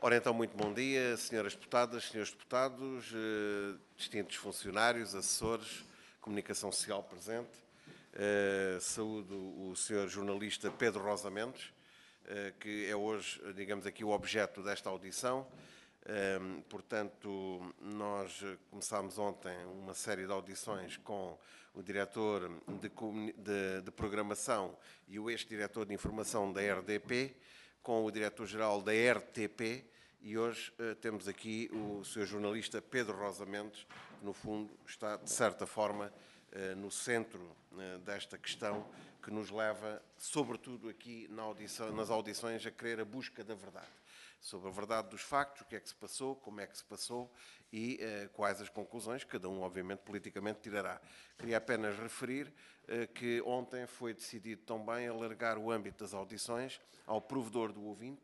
Ora então, muito bom dia, senhoras deputadas, senhores deputados, distintos funcionários, assessores, comunicação social presente. Saúdo o senhor jornalista Pedro Rosa Mendes, que é hoje, digamos aqui, o objeto desta audição. Portanto, nós começámos ontem uma série de audições com o diretor de programação e o ex-diretor de informação da RDP, com o diretor-geral da RTP, e hoje temos aqui o Sr. jornalista Pedro Rosa Mendes, que no fundo está, de certa forma, no centro desta questão que nos leva, sobretudo aqui nas audições, a querer a busca da verdade. Sobre a verdade dos factos, o que é que se passou, como é que se passou e quais as conclusões, cada um, obviamente, politicamente tirará. Queria apenas referir que ontem foi decidido também alargar o âmbito das audições ao provedor do ouvinte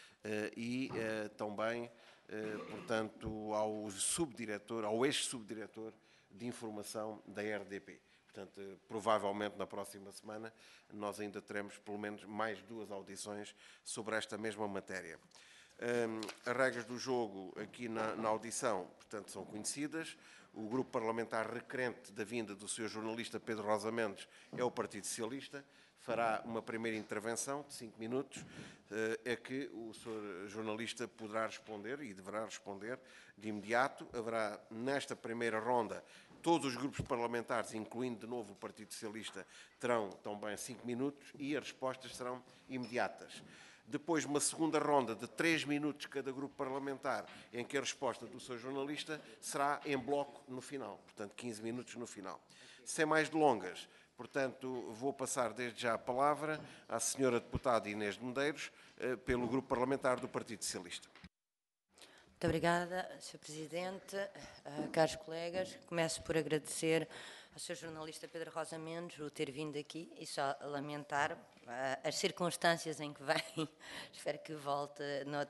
e também, portanto, ao subdiretor, ao ex-subdiretor de informação da RDP. Portanto, provavelmente na próxima semana nós ainda teremos pelo menos mais 2 audições sobre esta mesma matéria. As regras do jogo aqui na audição, portanto, são conhecidas. O grupo parlamentar requerente da vinda do Sr. jornalista Pedro Rosa Mendes é o Partido Socialista. Fará uma primeira intervenção de 5 minutos, a que o Sr. jornalista poderá responder e deverá responder de imediato. Haverá, nesta primeira ronda, todos os grupos parlamentares, incluindo de novo o Partido Socialista, terão também 5 minutos e as respostas serão imediatas. Depois, uma segunda ronda de 3 minutos cada grupo parlamentar, em que a resposta do seu jornalista será em bloco no final, portanto 15 minutos no final. Sem mais delongas, portanto, vou passar desde já a palavra à senhora deputada Inês de Medeiros, pelo grupo parlamentar do Partido Socialista. Muito obrigada, Sr. Presidente, caros colegas. Começo por agradecer ao Sr. jornalista Pedro Rosa Mendes o ter vindo aqui e só lamentar as circunstâncias em que vem. Espero que volte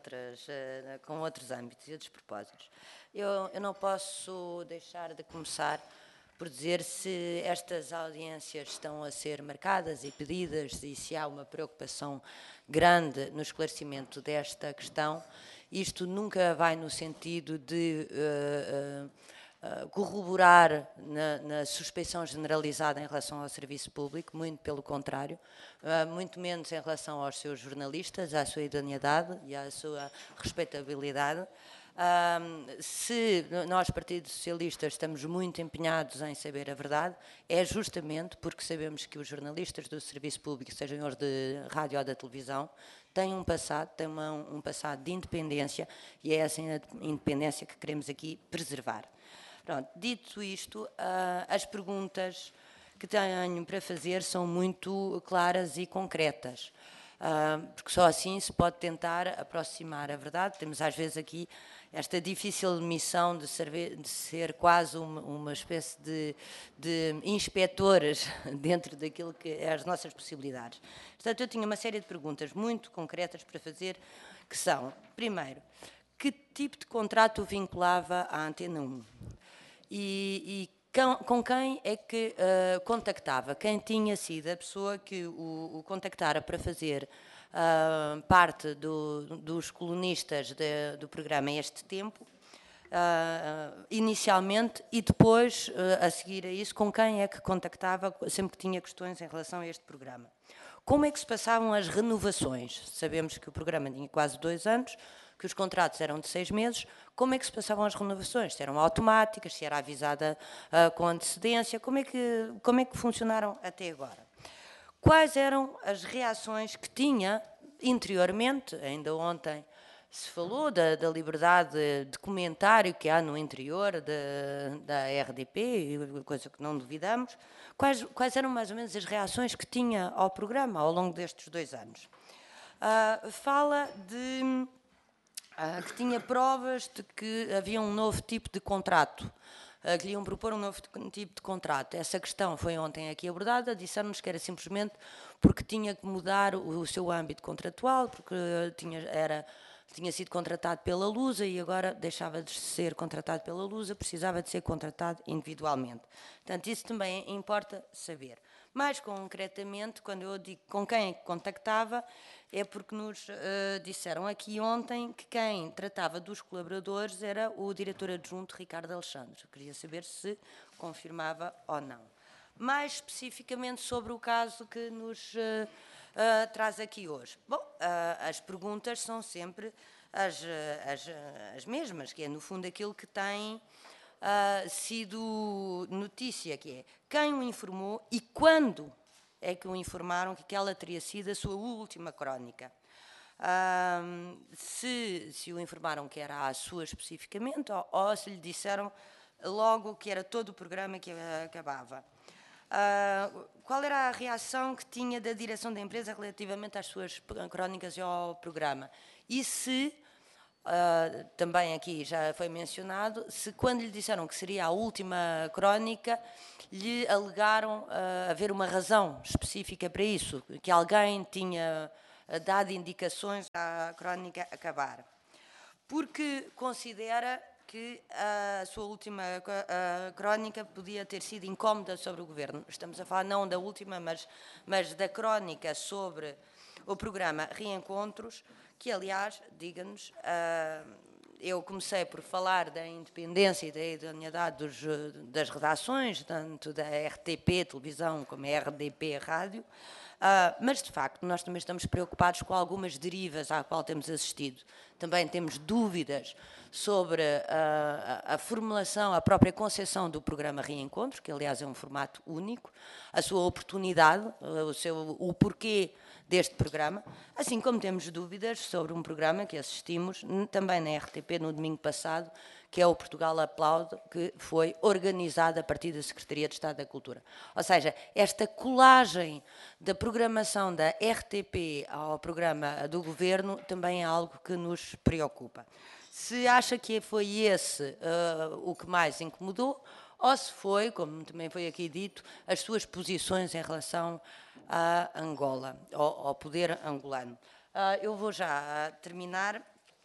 com outros âmbitos e outros propósitos. Eu não posso deixar de começar por dizer se estas audiências estão a ser marcadas e pedidas e se há uma preocupação grande no esclarecimento desta questão. Isto nunca vai no sentido de corroborar na suspeição generalizada em relação ao serviço público, muito pelo contrário, muito menos em relação aos seus jornalistas, à sua idoneidade e à sua respeitabilidade. Se nós, Partido Socialista, estamos muito empenhados em saber a verdade, é justamente porque sabemos que os jornalistas do serviço público, sejam eles de rádio ou da televisão, têm um passado de independência e é essa independência que queremos aqui preservar. Pronto, dito isto, as perguntas que tenho para fazer são muito claras e concretas, porque só assim se pode tentar aproximar a verdade. Temos às vezes aqui esta difícil missão de ser quase uma espécie de inspectores dentro daquilo que é as nossas possibilidades. Portanto, eu tinha uma série de perguntas muito concretas para fazer, que são, primeiro, que tipo de contrato o vinculava à Antena 1? E com quem é que contactava? Quem tinha sido a pessoa que o contactara para fazer parte dos colunistas do programa Este Tempo, inicialmente, e depois, a seguir a isso, com quem é que contactava sempre que tinha questões em relação a este programa? Como é que se passavam as renovações? Sabemos que o programa tinha quase 2 anos, que os contratos eram de 6 meses. Como é que se passavam as renovações? Se eram automáticas, se era avisada com antecedência? Como é que funcionaram até agora? Quais eram as reações que tinha interiormente? Ainda ontem se falou da liberdade de comentário que há no interior da RDP, coisa que não duvidamos. Quais eram mais ou menos as reações que tinha ao programa ao longo destes 2 anos? Fala de que tinha provas de que havia um novo tipo de contrato, que iam propor um novo tipo de contrato. Essa questão foi ontem aqui abordada, disseram-nos que era simplesmente porque tinha que mudar o seu âmbito contratual, porque tinha sido contratado pela Lusa e agora deixava de ser contratado pela Lusa, precisava de ser contratado individualmente. Portanto, isso também importa saber. Mais concretamente, quando eu digo com quem é que contactava, é porque nos disseram aqui ontem que quem tratava dos colaboradores era o diretor adjunto Ricardo Alexandre. Eu queria saber se confirmava ou não. Mais especificamente sobre o caso que nos traz aqui hoje. Bom, as perguntas são sempre as mesmas, que é no fundo aquilo que tem sido notícia, que é quem o informou e quando é que o informaram que aquela teria sido a sua última crónica. Se o informaram que era a sua especificamente ou se lhe disseram logo que era todo o programa que acabava. Qual era a reação que tinha da direção da empresa relativamente às suas crónicas e ao programa? E se, também aqui já foi mencionado, se quando lhe disseram que seria a última crónica, lhe alegaram haver uma razão específica para isso, que alguém tinha dado indicações à crónica acabar. Porque considera que a sua última crónica podia ter sido incómoda sobre o governo. Estamos a falar não da última, mas da crónica sobre o programa Reencontros, que, aliás, diga-nos, eu comecei por falar da independência e da idoneidade das redações, tanto da RTP, televisão, como a RDP, rádio, mas, de facto, nós também estamos preocupados com algumas derivas à qual temos assistido. Também temos dúvidas sobre a formulação, a própria concepção do programa Reencontros, que, aliás, é um formato único, a sua oportunidade, o porquê deste programa, assim como temos dúvidas sobre um programa que assistimos também na RTP no domingo passado, que é o Portugal Aplaude, que foi organizado a partir da Secretaria de Estado da Cultura. Ou seja, esta colagem da programação da RTP ao programa do Governo também é algo que nos preocupa. Se acha que foi esse o que mais incomodou, ou se foi, como também foi aqui dito, as suas posições em relação a Angola, ao poder angolano. Eu vou já terminar.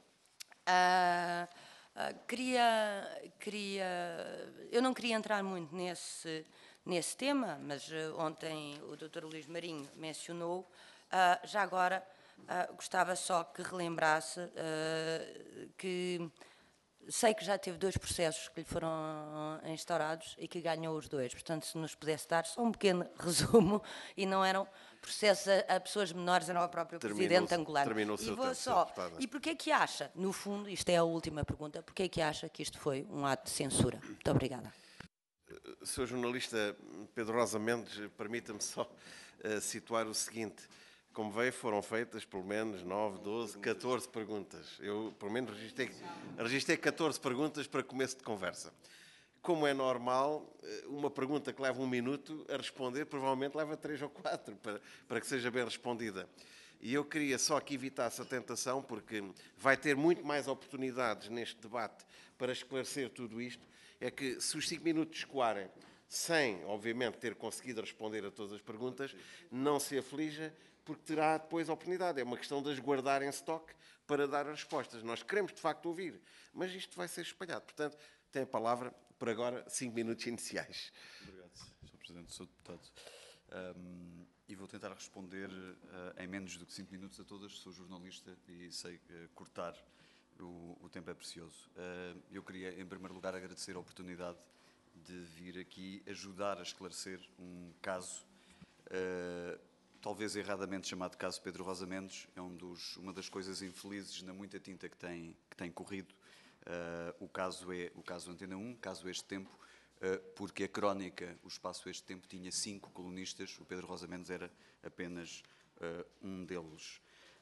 Eu não queria entrar muito nesse tema, mas ontem o Dr. Luís Marinho mencionou. Já agora, gostava só que relembrasse que sei que já teve 2 processos que lhe foram instaurados e que ganhou os 2. Portanto, se nos pudesse dar só um pequeno resumo, e não eram processos a pessoas menores, era o próprio presidente angolano. Terminou o seu tempo, só. E porquê que acha, no fundo, isto é a última pergunta, porquê que acha que isto foi um ato de censura? Muito obrigada. Sr. jornalista Pedro Rosa Mendes, permita-me só situar o seguinte. Como veio, foram feitas pelo menos 9, 12, 14 perguntas. Eu, pelo menos, registrei 14 perguntas para começo de conversa. Como é normal, uma pergunta que leva 1 minuto a responder, provavelmente leva 3 ou 4 para que seja bem respondida. E eu queria só que evitasse a tentação, porque vai ter muito mais oportunidades neste debate para esclarecer tudo isto, é que se os 5 minutos escoarem sem, obviamente, ter conseguido responder a todas as perguntas, não se aflija, porque terá depois a oportunidade. É uma questão de as guardar em estoque para dar as respostas. Nós queremos, de facto, ouvir, mas isto vai ser espalhado. Portanto, tem a palavra, por agora, 5 minutos iniciais. Obrigado, Sr. Presidente, Sr. Deputado. E vou tentar responder em menos do que 5 minutos a todas. Sou jornalista e sei cortar o tempo é precioso. Eu queria, em primeiro lugar, agradecer a oportunidade de vir aqui ajudar a esclarecer um caso talvez erradamente chamado caso Pedro Rosa Mendes. É uma das coisas infelizes na muita tinta que tem corrido. O caso é o caso Antena 1, caso Este Tempo, porque a crónica, o espaço Este Tempo, tinha 5 colunistas, o Pedro Rosa Mendes era apenas um deles.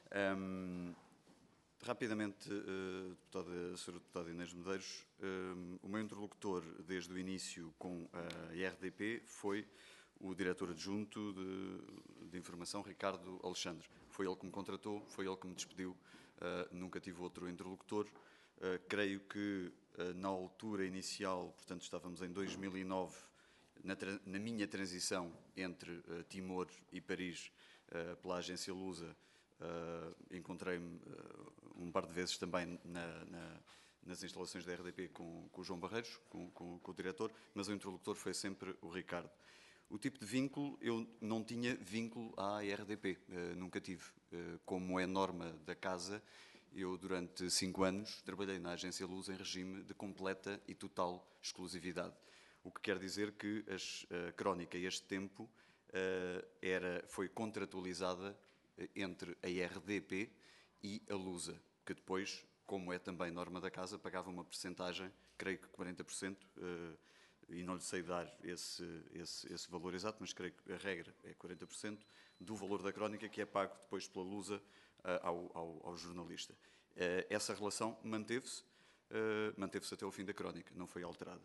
Rapidamente, Sra. Deputada Inês Medeiros, o meu interlocutor desde o início com a IRDP foi o diretor adjunto de informação, Ricardo Alexandre. Foi ele que me contratou, foi ele que me despediu, nunca tive outro interlocutor. Creio que na altura inicial, portanto estávamos em 2009, na minha transição entre Timor e Paris, pela agência Lusa, encontrei-me um par de vezes também nas instalações da RDP com o João Barreiros, com o diretor, mas o interlocutor foi sempre o Ricardo. O tipo de vínculo, eu não tinha vínculo à RDP, nunca tive. Como é norma da casa, eu durante 5 anos trabalhei na Agência Lusa em regime de completa e total exclusividade. O que quer dizer que a crónica, este tempo, foi contratualizada entre a RDP e a Lusa, que depois, como é também norma da casa, pagava uma percentagem, creio que 40%, e não lhe sei dar esse valor exato, mas creio que a regra é 40% do valor da crónica que é pago depois pela Lusa ao jornalista. Essa relação manteve-se até o fim da crónica, não foi alterada.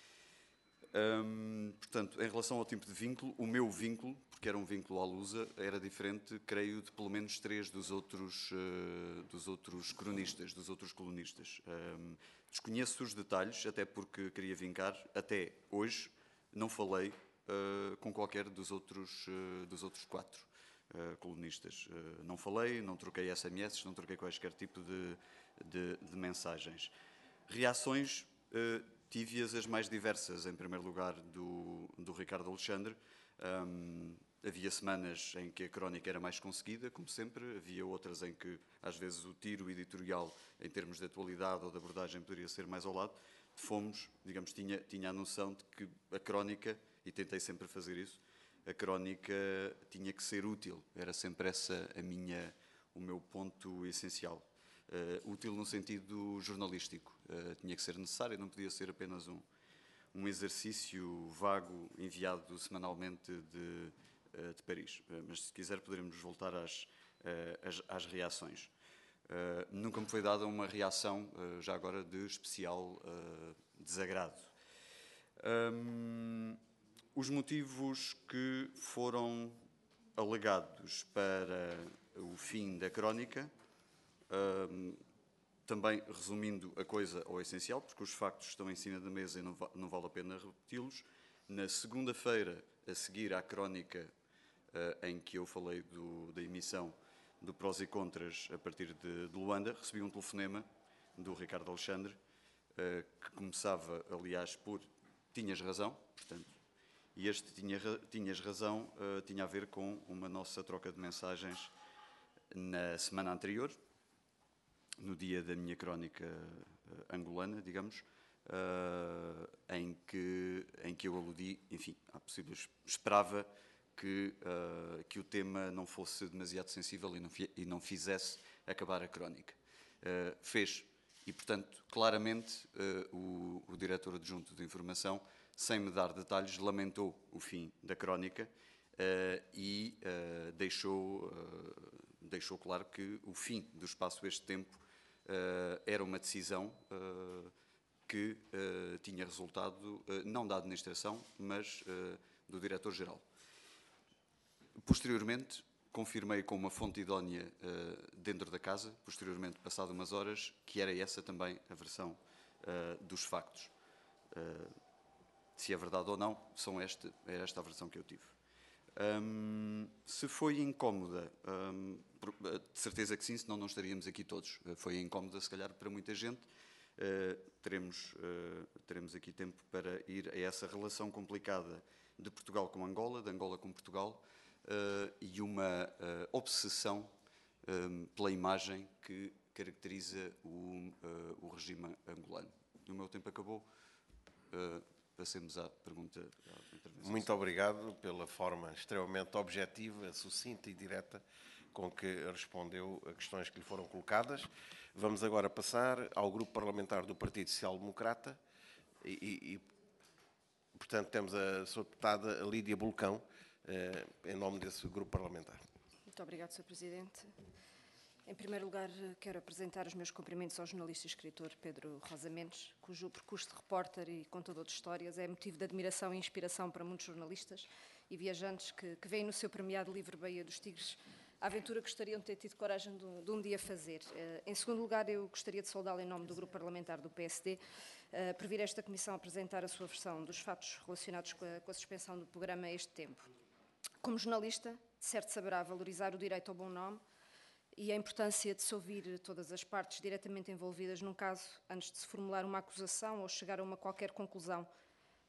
Portanto, em relação ao tipo de vínculo, o meu vínculo, porque era um vínculo à Lusa, era diferente, creio, de pelo menos 3 dos outros cronistas, dos outros colunistas. Desconheço os detalhes, até porque queria vincar, até hoje não falei com qualquer dos outros 4 colunistas. Não falei, não troquei SMS, não troquei quaisquer tipo de mensagens. Reações tive-as as mais diversas. Em primeiro lugar, do Ricardo Alexandre. Havia semanas em que a crónica era mais conseguida, como sempre. Havia outras em que, às vezes, o tiro editorial, em termos de atualidade ou de abordagem, poderia ser mais ao lado. Fomos, digamos, tinha a noção de que a crónica, e tentei sempre fazer isso, a crónica tinha que ser útil. Era sempre o meu ponto essencial. Útil no sentido jornalístico. Tinha que ser necessário, não podia ser apenas um exercício vago enviado semanalmente de Paris. Mas se quiser poderemos voltar às reações. Nunca me foi dada uma reação, já agora, de especial desagrado. Os motivos que foram alegados para o fim da crónica, também resumindo a coisa ao essencial, porque os factos estão em cima da mesa e não vale a pena repeti-los. Na segunda-feira, a seguir à crónica em que eu falei da emissão do Prós e Contras a partir de Luanda, recebi um telefonema do Ricardo Alexandre, que começava, aliás, por "tinhas razão", portanto, e este "tinhas razão" tinha a ver com uma nossa troca de mensagens na semana anterior, no dia da minha crónica angolana, digamos, em que eu aludi, enfim, há possíveis, esperava que o tema não fosse demasiado sensível e não fizesse acabar a crónica. Fez, e portanto, claramente, o diretor adjunto de informação, sem me dar detalhes, lamentou o fim da crónica e deixou claro que o fim do espaço Este Tempo era uma decisão que tinha resultado não da administração, mas do diretor-geral. Posteriormente, confirmei com uma fonte idónea dentro da casa, posteriormente, passado umas horas, que era essa também a versão dos factos. Se é verdade ou não, era esta a versão que eu tive. Se foi incómoda, de certeza que sim, senão não estaríamos aqui todos. Foi incómoda, se calhar, para muita gente. Teremos aqui tempo para ir a essa relação complicada de Portugal com Angola, de Angola com Portugal, e uma obsessão pela imagem que caracteriza o regime angolano. O meu tempo acabou. Passemos à pergunta. À intervenção. Muito obrigado pela forma extremamente objetiva, sucinta e direta com que respondeu a questões que lhe foram colocadas. Vamos agora passar ao Grupo Parlamentar do Partido Social Democrata e portanto, temos a sua deputada Lídia Bulcão, em nome desse Grupo Parlamentar. Muito obrigado, Sr. Presidente. Em primeiro lugar, quero apresentar os meus cumprimentos ao jornalista e escritor Pedro Rosa Mendes, cujo percurso de repórter e contador de histórias é motivo de admiração e inspiração para muitos jornalistas e viajantes que veem no seu premiado livro Baía dos Tigres a aventura que gostariam de ter tido coragem de um dia fazer. Em segundo lugar, eu gostaria de saudá-lo em nome do Grupo Parlamentar do PSD, por vir esta Comissão apresentar a sua versão dos fatos relacionados com a suspensão do programa Este Tempo. Como jornalista, de certo saberá valorizar o direito ao bom nome e a importância de se ouvir todas as partes diretamente envolvidas num caso antes de se formular uma acusação ou chegar a uma qualquer conclusão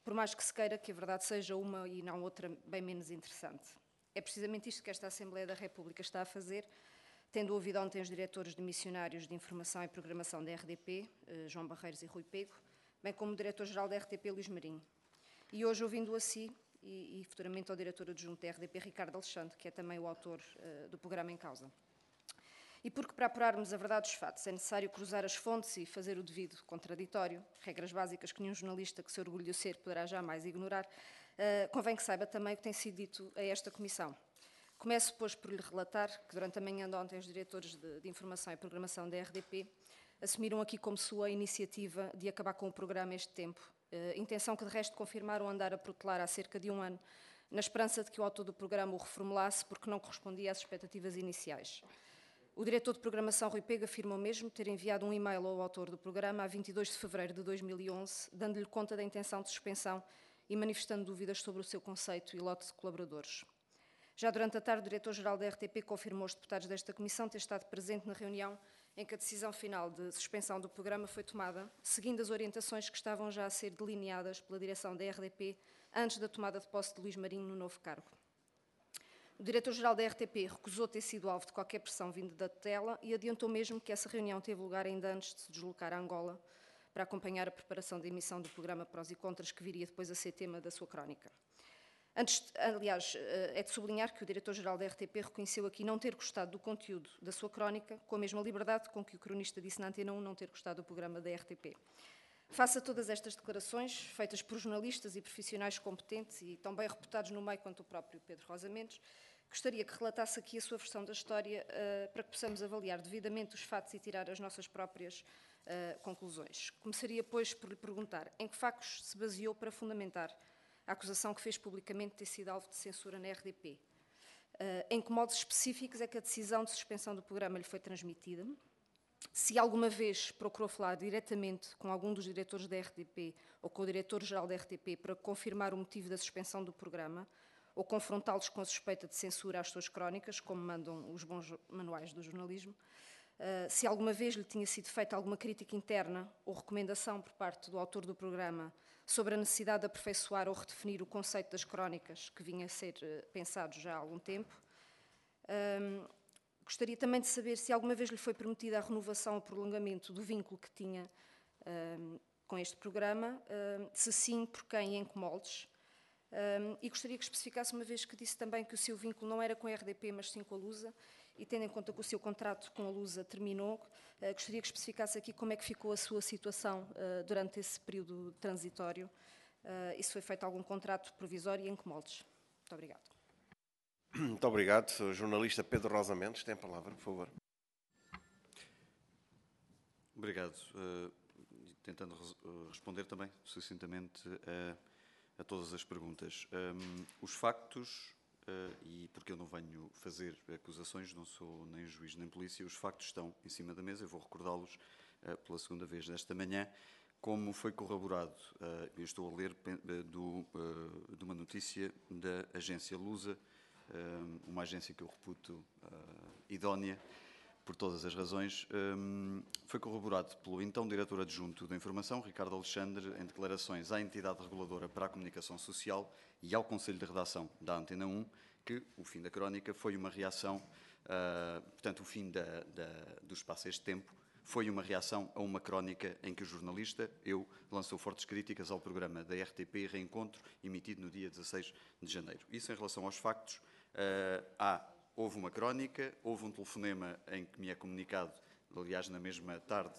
por mais que se queira que a verdade seja uma e não outra bem menos interessante. É precisamente isto que esta Assembleia da República está a fazer, tendo ouvido ontem os diretores de missionários de Informação e Programação da RDP, João Barreiros e Rui Pego, bem como o diretor-geral da RTP, Luís Marinho. E hoje, ouvindo-o a si, e futuramente ao diretor adjunto da RDP, Ricardo Alexandre, que é também o autor do programa em causa. E porque, para apurarmos a verdade dos fatos, é necessário cruzar as fontes e fazer o devido contraditório, regras básicas que nenhum jornalista que se orgulhe de ser poderá jamais ignorar, convém que saiba também o que tem sido dito a esta Comissão. Começo, pois, por lhe relatar que durante a manhã de ontem os diretores de Informação e Programação da RDP assumiram aqui como sua iniciativa de acabar com o programa este tempo, intenção que de resto confirmaram andar a protelar há cerca de um ano, na esperança de que o autor do programa o reformulasse porque não correspondia às expectativas iniciais. O diretor de programação, Rui Pego, afirmou mesmo ter enviado um e-mail ao autor do programa a 22 de fevereiro de 2011, dando-lhe conta da intenção de suspensão e manifestando dúvidas sobre o seu conceito e lote de colaboradores. Já durante a tarde, o diretor-geral da RTP confirmou aos deputados desta comissão ter estado presente na reunião em que a decisão final de suspensão do programa foi tomada, seguindo as orientações que estavam já a ser delineadas pela direção da RDP antes da tomada de posse de Luís Marinho no novo cargo. O diretor-geral da RTP recusou ter sido alvo de qualquer pressão vinda da tutela e adiantou mesmo que essa reunião teve lugar ainda antes de se deslocar a Angola para acompanhar a preparação da emissão do programa Prós e Contras, que viria depois a ser tema da sua crónica. Aliás, é de sublinhar que o diretor-geral da RTP reconheceu aqui não ter gostado do conteúdo da sua crónica, com a mesma liberdade com que o cronista disse na Antena 1 não ter gostado do programa da RTP. Face a todas estas declarações, feitas por jornalistas e profissionais competentes e tão bem reputados no meio quanto o próprio Pedro Rosa Mendes, gostaria que relatasse aqui a sua versão da história para que possamos avaliar devidamente os fatos e tirar as nossas próprias conclusões. Começaria, pois, por lhe perguntar em que factos se baseou para fundamentar a acusação que fez publicamente ter sido alvo de censura na RDP. Em que modos específicos é que a decisão de suspensão do programa lhe foi transmitida? Se alguma vez procurou falar diretamente com algum dos diretores da RDP ou com o diretor-geral da RDP para confirmar o motivo da suspensão do programa ou confrontá-los com a suspeita de censura às suas crónicas, como mandam os bons manuais do jornalismo, se alguma vez lhe tinha sido feita alguma crítica interna ou recomendação por parte do autor do programa sobre a necessidade de aperfeiçoar ou redefinir o conceito das crónicas que vinha a ser pensado já há algum tempo. Gostaria também de saber se alguma vez lhe foi permitida a renovação ou prolongamento do vínculo que tinha com este programa, se sim, por quem e em que moldes. E gostaria que especificasse, uma vez que disse também que o seu vínculo não era com a RDP, mas sim com a Lusa, e tendo em conta que o seu contrato com a Lusa terminou, gostaria que especificasse aqui como é que ficou a sua situação durante esse período transitório, e se foi feito algum contrato provisório e em que moldes. Muito obrigada. Muito obrigado. O jornalista Pedro Rosa Mendes tem a palavra, por favor. Obrigado. Tentando responder também sucintamente a todas as perguntas. Os factos, e porque eu não venho fazer acusações, não sou nem juiz nem polícia, os factos estão em cima da mesa, eu vou recordá-los pela segunda vez desta manhã, como foi corroborado, eu estou a ler de uma notícia da agência Lusa, uma agência que eu reputo idónea, por todas as razões, foi corroborado pelo então diretor adjunto da Informação, Ricardo Alexandre, em declarações à entidade reguladora para a comunicação social e ao Conselho de Redação da Antena 1, que o fim da crónica foi uma reação, portanto, o fim do espaço Este Tempo, foi uma reação a uma crónica em que o jornalista, lançou fortes críticas ao programa da RTP Reencontro, emitido no dia 16 de janeiro. Isso em relação aos factos. Houve uma crónica, houve um telefonema em que me é comunicado, aliás, na mesma tarde,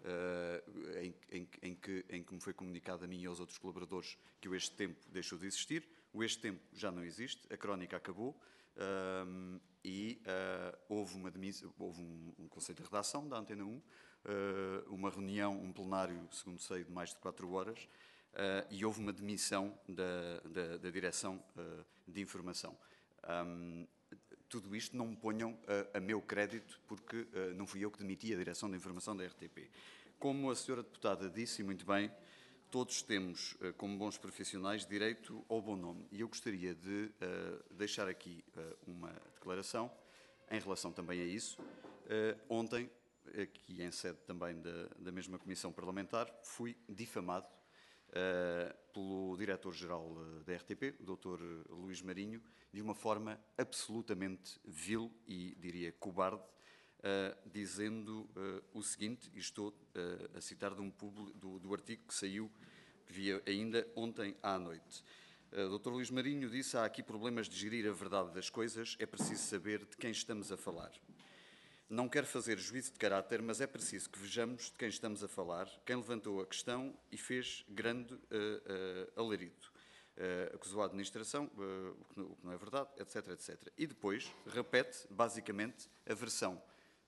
em que me foi comunicado a mim e aos outros colaboradores que o Este Tempo deixou de existir. O Este Tempo já não existe, a crónica acabou e houve um conselho de redação da Antena 1, uma reunião, um plenário, segundo sei, de mais de 4 horas, e houve uma demissão da direção de informação. Tudo isto não me ponham a meu crédito, porque não fui eu que demiti a direção de informação da RTP. Como a senhora deputada disse, e muito bem, todos temos, como bons profissionais, direito ao bom nome. E eu gostaria de deixar aqui uma declaração em relação também a isso. Ontem, aqui em sede também da mesma Comissão Parlamentar, fui difamado pelo diretor-geral da RTP, o Dr. Luís Marinho, de uma forma absolutamente vil e, diria, cobarde, dizendo o seguinte, e estou a citar do artigo que saiu, que via ainda ontem à noite. Dr. Luís Marinho disse: há aqui problemas de gerir a verdade das coisas, é preciso saber de quem estamos a falar. Não quero fazer juízo de caráter, mas é preciso que vejamos de quem estamos a falar, quem levantou a questão e fez grande alarido. Acusou a administração, o que não é verdade, etc, etc. E depois repete, basicamente, a versão,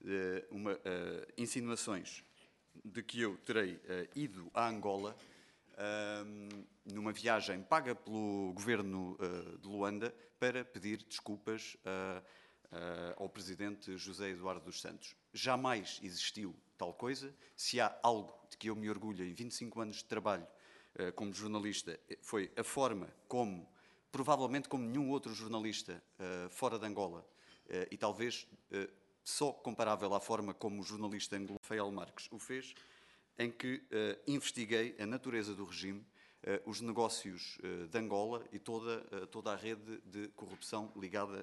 insinuações de que eu terei ido a Angola numa viagem paga pelo governo de Luanda para pedir desculpas ao presidente José Eduardo dos Santos. Jamais existiu tal coisa. Se há algo de que eu me orgulho em 25 anos de trabalho como jornalista, foi a forma como, provavelmente como nenhum outro jornalista fora de Angola, e talvez só comparável à forma como o jornalista angolano Rafael Marques o fez, em que investiguei a natureza do regime, os negócios de Angola e toda a rede de corrupção ligada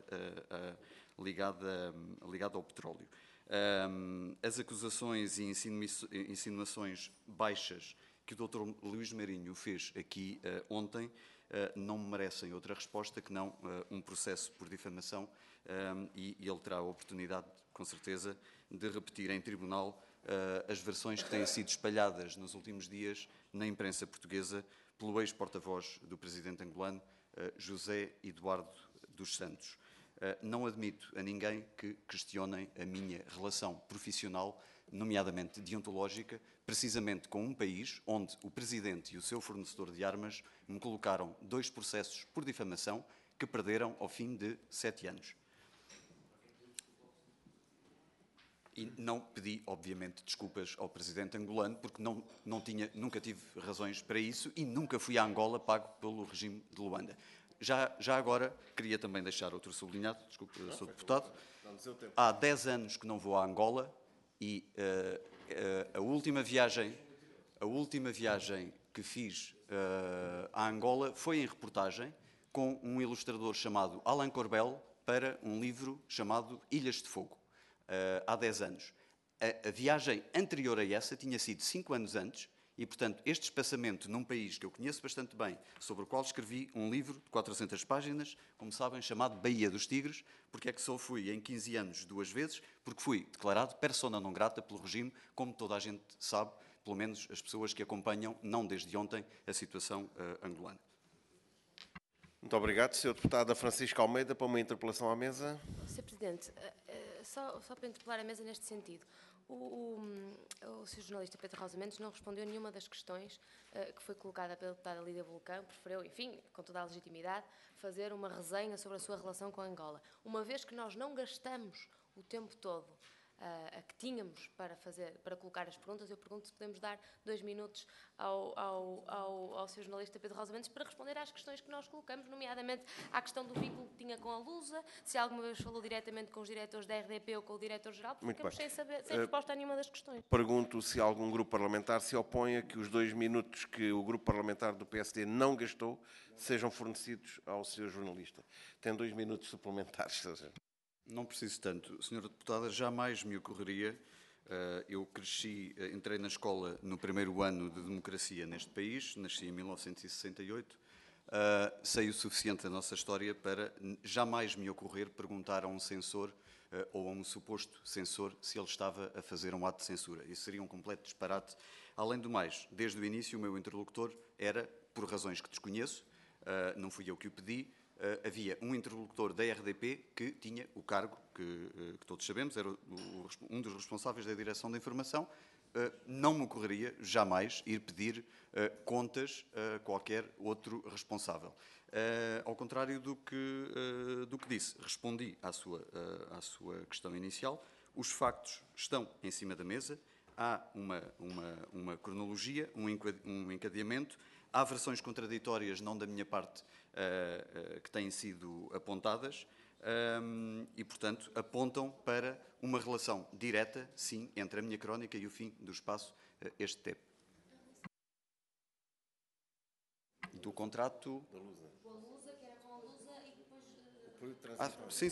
ao petróleo. As acusações e insinuações baixas que o Dr. Luís Marinho fez aqui ontem não merecem outra resposta que não um processo por difamação, e ele terá a oportunidade, com certeza, de repetir em tribunal as versões que têm sido espalhadas nos últimos dias na imprensa portuguesa pelo ex-porta-voz do presidente angolano, José Eduardo dos Santos. Não admito a ninguém que questionem a minha relação profissional, nomeadamente deontológica, precisamente com um país onde o presidente e o seu fornecedor de armas me colocaram 2 processos por difamação que perderam ao fim de 7 anos. E não pedi, obviamente, desculpas ao presidente angolano, porque nunca tive razões para isso e nunca fui a Angola pago pelo regime de Luanda. Já agora, queria também deixar outro sublinhado, desculpe, Sr. Deputado. Há 10 anos que não vou a Angola e a última viagem que fiz a Angola foi em reportagem com um ilustrador chamado Alain Corbel para um livro chamado Ilhas de Fogo. Há 10 anos. A viagem anterior a essa tinha sido 5 anos antes e, portanto, este espaçamento num país que eu conheço bastante bem, sobre o qual escrevi um livro de 400 páginas, como sabem, chamado Baía dos Tigres, porque é que só fui em 15 anos 2 vezes, porque fui declarado persona non grata pelo regime, como toda a gente sabe, pelo menos as pessoas que acompanham, não desde ontem, a situação angolana. Muito obrigado. Sr. Deputada Francisca Almeida, para uma interpelação à mesa. Sr. Presidente, só para interpelar a mesa neste sentido, o Sr. jornalista Pedro Rosa Mendes não respondeu a nenhuma das questões que foi colocada pela deputada Lídia Vulcão, preferiu, enfim, com toda a legitimidade, fazer uma resenha sobre a sua relação com Angola. Uma vez que nós não gastamos o tempo todo a que tínhamos para colocar as perguntas, eu pergunto se podemos dar 2 minutos ao Sr. jornalista Pedro Rosa Mendes para responder às questões que nós colocamos, nomeadamente à questão do vínculo que tinha com a Lusa, se alguma vez falou diretamente com os diretores da RDP ou com o diretor-geral, porque ficamos sem resposta a nenhuma das questões. Pergunto se algum grupo parlamentar se opõe a que os 2 minutos que o grupo parlamentar do PSD não gastou sejam fornecidos ao Sr. jornalista. Tem 2 minutos suplementares, Sr. Não preciso tanto. Senhora Deputada, jamais me ocorreria. Eu entrei na escola no primeiro ano de democracia neste país, nasci em 1968. Sei o suficiente da nossa história para jamais me ocorrer perguntar a um censor ou a um suposto censor se ele estava a fazer um ato de censura. Isso seria um completo disparate. Além do mais, desde o início, o meu interlocutor era, por razões que desconheço, não fui eu que o pedi, havia um interlocutor da RDP que tinha o cargo que todos sabemos, era um dos responsáveis da direção da informação. Não me ocorreria jamais ir pedir contas a qualquer outro responsável. Ao contrário do que disse, respondi à sua questão inicial. Os factos estão em cima da mesa, há uma cronologia, um encadeamento, há versões contraditórias, não da minha parte, que têm sido apontadas e, portanto, apontam para uma relação direta, sim, entre a minha crónica e o fim do espaço este tempo. Do contrato... Com a Lusa, que era com a Lusa e depois... Sim.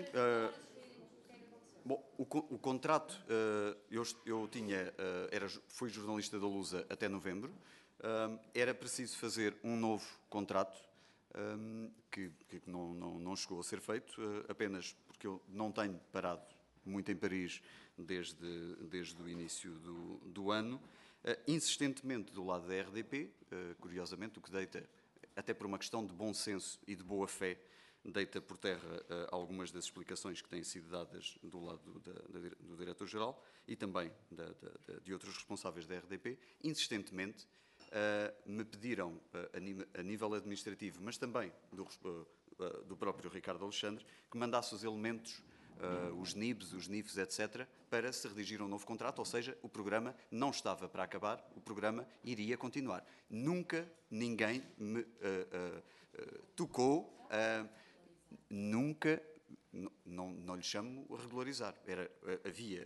Bom, o contrato, eu tinha, fui jornalista da Lusa até novembro, era preciso fazer um novo contrato, que não chegou a ser feito, apenas porque eu não tenho parado muito em Paris desde o início do ano, insistentemente do lado da RDP, curiosamente, o que deita, até por uma questão de bom senso e de boa fé, deita por terra algumas das explicações que têm sido dadas do lado do Diretor-Geral e também de outros responsáveis da RDP. Insistentemente me pediram, a nível administrativo, mas também do próprio Ricardo Alexandre, que mandasse os elementos, os NIBs, os NIFs, etc., para se redigir um novo contrato, ou seja, o programa não estava para acabar, o programa iria continuar. Nunca ninguém me tocou... Nunca, não lhe chamo regularizar, havia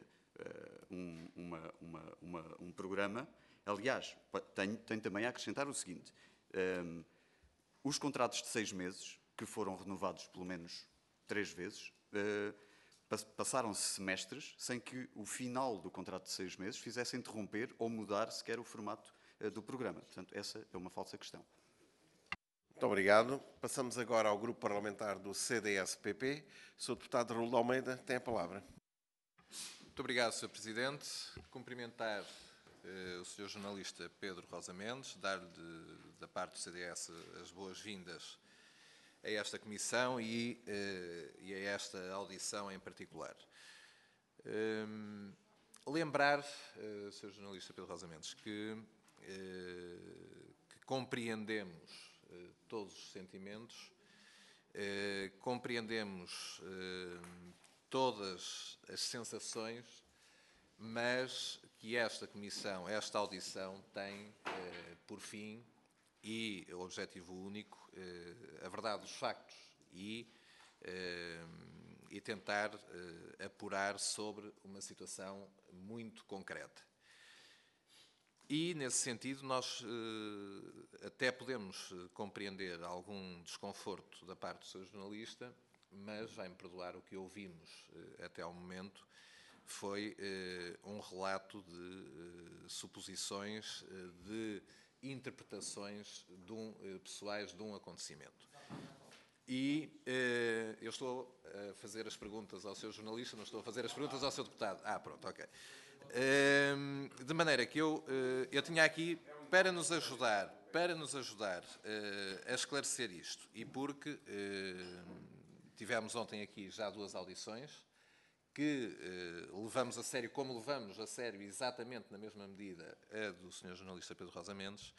um programa, aliás, tenho também a acrescentar o seguinte, os contratos de 6 meses, que foram renovados pelo menos 3 vezes, passaram-se semestres sem que o final do contrato de 6 meses fizesse interromper ou mudar sequer o formato do programa. Portanto, essa é uma falsa questão. Muito obrigado. Passamos agora ao grupo parlamentar do CDS-PP. O Sr. deputado Raul de Almeida tem a palavra. Muito obrigado, Sr. Presidente. Cumprimentar o Sr. jornalista Pedro Rosa Mendes, dar-lhe, da parte do CDS, as boas-vindas a esta comissão e a esta audição em particular. Lembrar, Sr. jornalista Pedro Rosa Mendes, que compreendemos todos os sentimentos, compreendemos todas as sensações, mas que esta comissão, esta audição tem por fim e objetivo único a verdade dos factos e tentar apurar sobre uma situação muito concreta. E, nesse sentido, nós até podemos compreender algum desconforto da parte do seu jornalista, mas vai-me perdoar, o que ouvimos até ao momento foi um relato de suposições, de interpretações pessoais de um acontecimento. E eu estou a fazer as perguntas ao seu jornalista, não estou a fazer as perguntas ao seu deputado. Pronto, ok. De maneira que eu tinha aqui, para nos ajudar a esclarecer isto, e porque tivemos ontem aqui já 2 audições, que levamos a sério, como levamos a sério exatamente na mesma medida a do Sr. jornalista Pedro Rosa Mendes,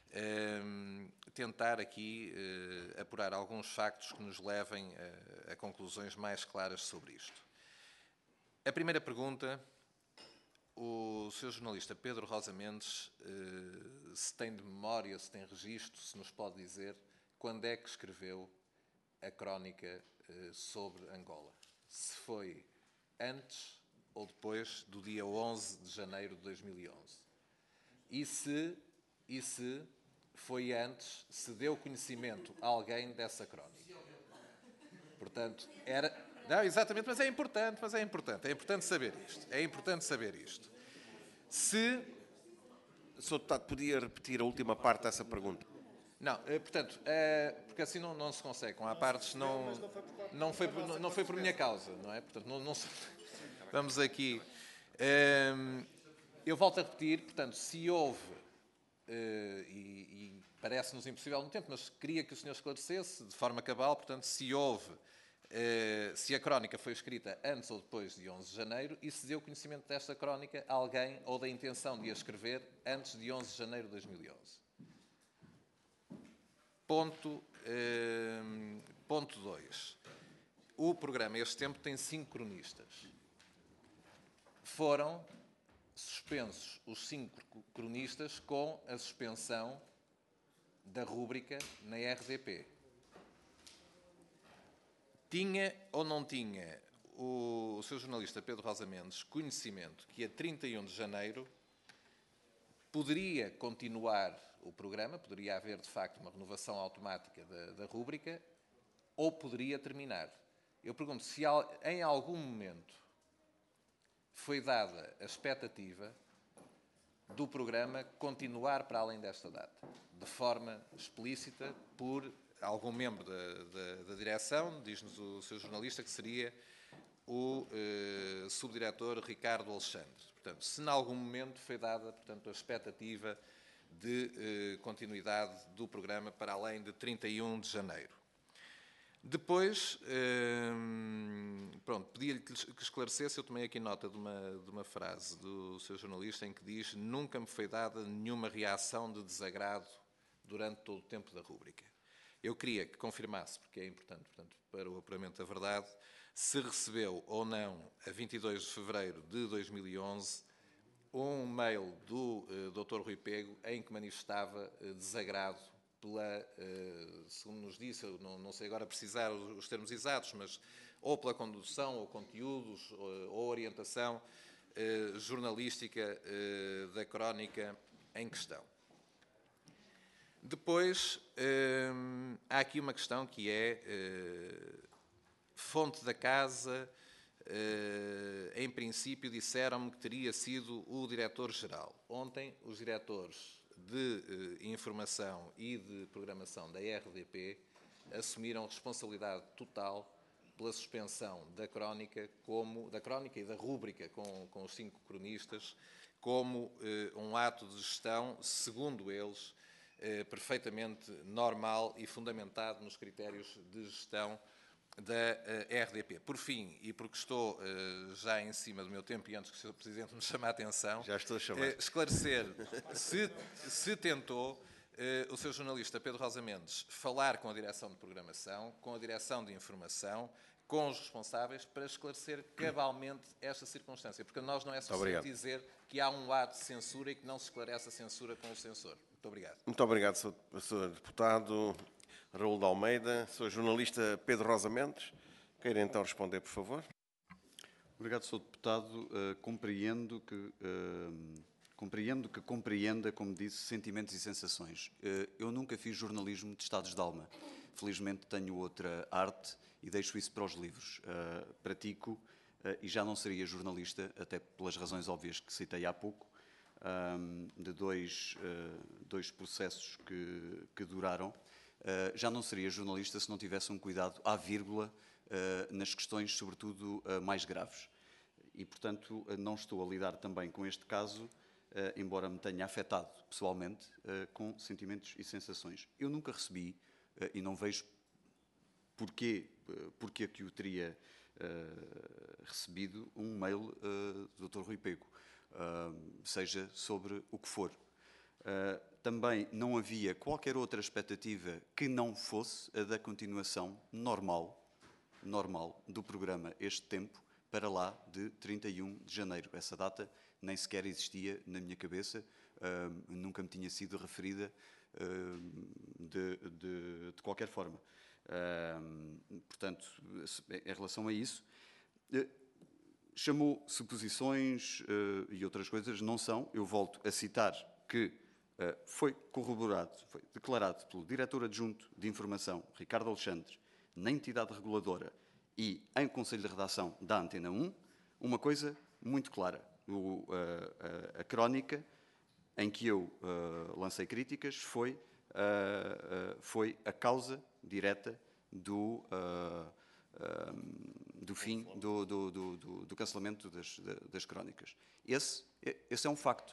tentar aqui apurar alguns factos que nos levem a conclusões mais claras sobre isto. A primeira pergunta, o Sr. jornalista Pedro Rosa Mendes, se tem de memória, se tem registro, se nos pode dizer quando é que escreveu a crónica sobre Angola. Se foi antes ou depois do dia 11 de janeiro de 2011. E se foi antes, se deu conhecimento a alguém dessa crónica. Portanto, era... Não, exatamente, mas é importante saber isto. Se... O Sr. deputado podia repetir a última parte dessa pergunta? Não, portanto, porque assim não se consegue. Com há partes, não foi por minha causa, não é? Portanto, vamos aqui. Eu volto a repetir, portanto, se houve, e parece-nos impossível no tempo, mas queria que o senhor esclarecesse de forma cabal, portanto, se houve, se a crónica foi escrita antes ou depois de 11 de janeiro e se deu conhecimento desta crónica a alguém ou da intenção de a escrever antes de 11 de janeiro de 2011. Ponto 2. O programa Este Tempo tem 5 cronistas. Foram suspensos os 5 cronistas com a suspensão da rúbrica na RDP. Tinha ou não tinha o seu jornalista Pedro Rosa Mendes conhecimento que a 31 de janeiro poderia continuar o programa, poderia haver, de facto, uma renovação automática da rúbrica, ou poderia terminar. Eu pergunto se em algum momento foi dada a expectativa do programa continuar para além desta data, de forma explícita por algum membro da direção, diz-nos o seu jornalista, que seria o subdiretor Ricardo Alexandre. Portanto, se em algum momento foi dada, portanto, a expectativa de continuidade do programa para além de 31 de janeiro. Depois, pronto, pedia-lhe que esclarecesse, eu tomei aqui nota de uma frase do seu jornalista em que diz: nunca me foi dada nenhuma reação de desagrado durante todo o tempo da rúbrica. Eu queria que confirmasse, porque é importante, portanto, para o apuramento da verdade, se recebeu ou não, a 22 de fevereiro de 2011, um mail do Dr. Rui Pego em que manifestava desagrado pela, segundo nos disse, eu não sei agora precisar os termos exatos, mas ou pela condução, ou conteúdos, ou orientação jornalística da crónica em questão. Depois, há aqui uma questão que é fonte da casa. Em princípio, disseram-me que teria sido o diretor-geral. Ontem, os diretores de informação e de programação da RDP assumiram responsabilidade total pela suspensão da crónica e da rúbrica com os 5 cronistas, como um ato de gestão, segundo eles, perfeitamente normal e fundamentado nos critérios de gestão da RDP. Por fim, e porque estou já em cima do meu tempo e antes que o Sr. Presidente me chame a atenção, já estou a chamar. Esclarecer se tentou o seu jornalista Pedro Rosa Mendes falar com a Direção de Programação, com a Direção de Informação, com os responsáveis, para esclarecer cabalmente esta circunstância, porque a nós não é suficiente dizer que há um ato de censura e que não se esclarece a censura com o censor. Muito obrigado. Muito obrigado, Sr. Deputado Raul de Almeida. Sr. jornalista Pedro Rosa Mendes, queira então responder, por favor. Obrigado, Sr. Deputado. Compreendo que compreenda, como disse, sentimentos e sensações. Eu nunca fiz jornalismo de estados de alma. Felizmente tenho outra arte e deixo isso para os livros. Pratico e já não seria jornalista, até pelas razões óbvias que citei há pouco, de dois processos que duraram. Já não seria jornalista se não tivesse um cuidado à vírgula nas questões, sobretudo, mais graves. E, portanto, não estou a lidar também com este caso, embora me tenha afetado pessoalmente, com sentimentos e sensações. Eu nunca recebi, e não vejo porquê que o teria recebido, um mail do Dr. Rui Pego, seja sobre o que for. Também não havia qualquer outra expectativa que não fosse a da continuação normal do programa este tempo para lá de 31 de janeiro. Essa data nem sequer existia na minha cabeça, nunca me tinha sido referida de qualquer forma. Portanto, em relação a isso, chamou suposições e outras coisas, não são. Eu volto a citar que foi corroborado, foi declarado pelo diretor adjunto de informação, Ricardo Alexandre, na entidade reguladora e em Conselho de Redação da Antena 1, uma coisa muito clara. A crónica em que eu lancei críticas foi a causa direta do fim do cancelamento das crónicas. Esse é um facto.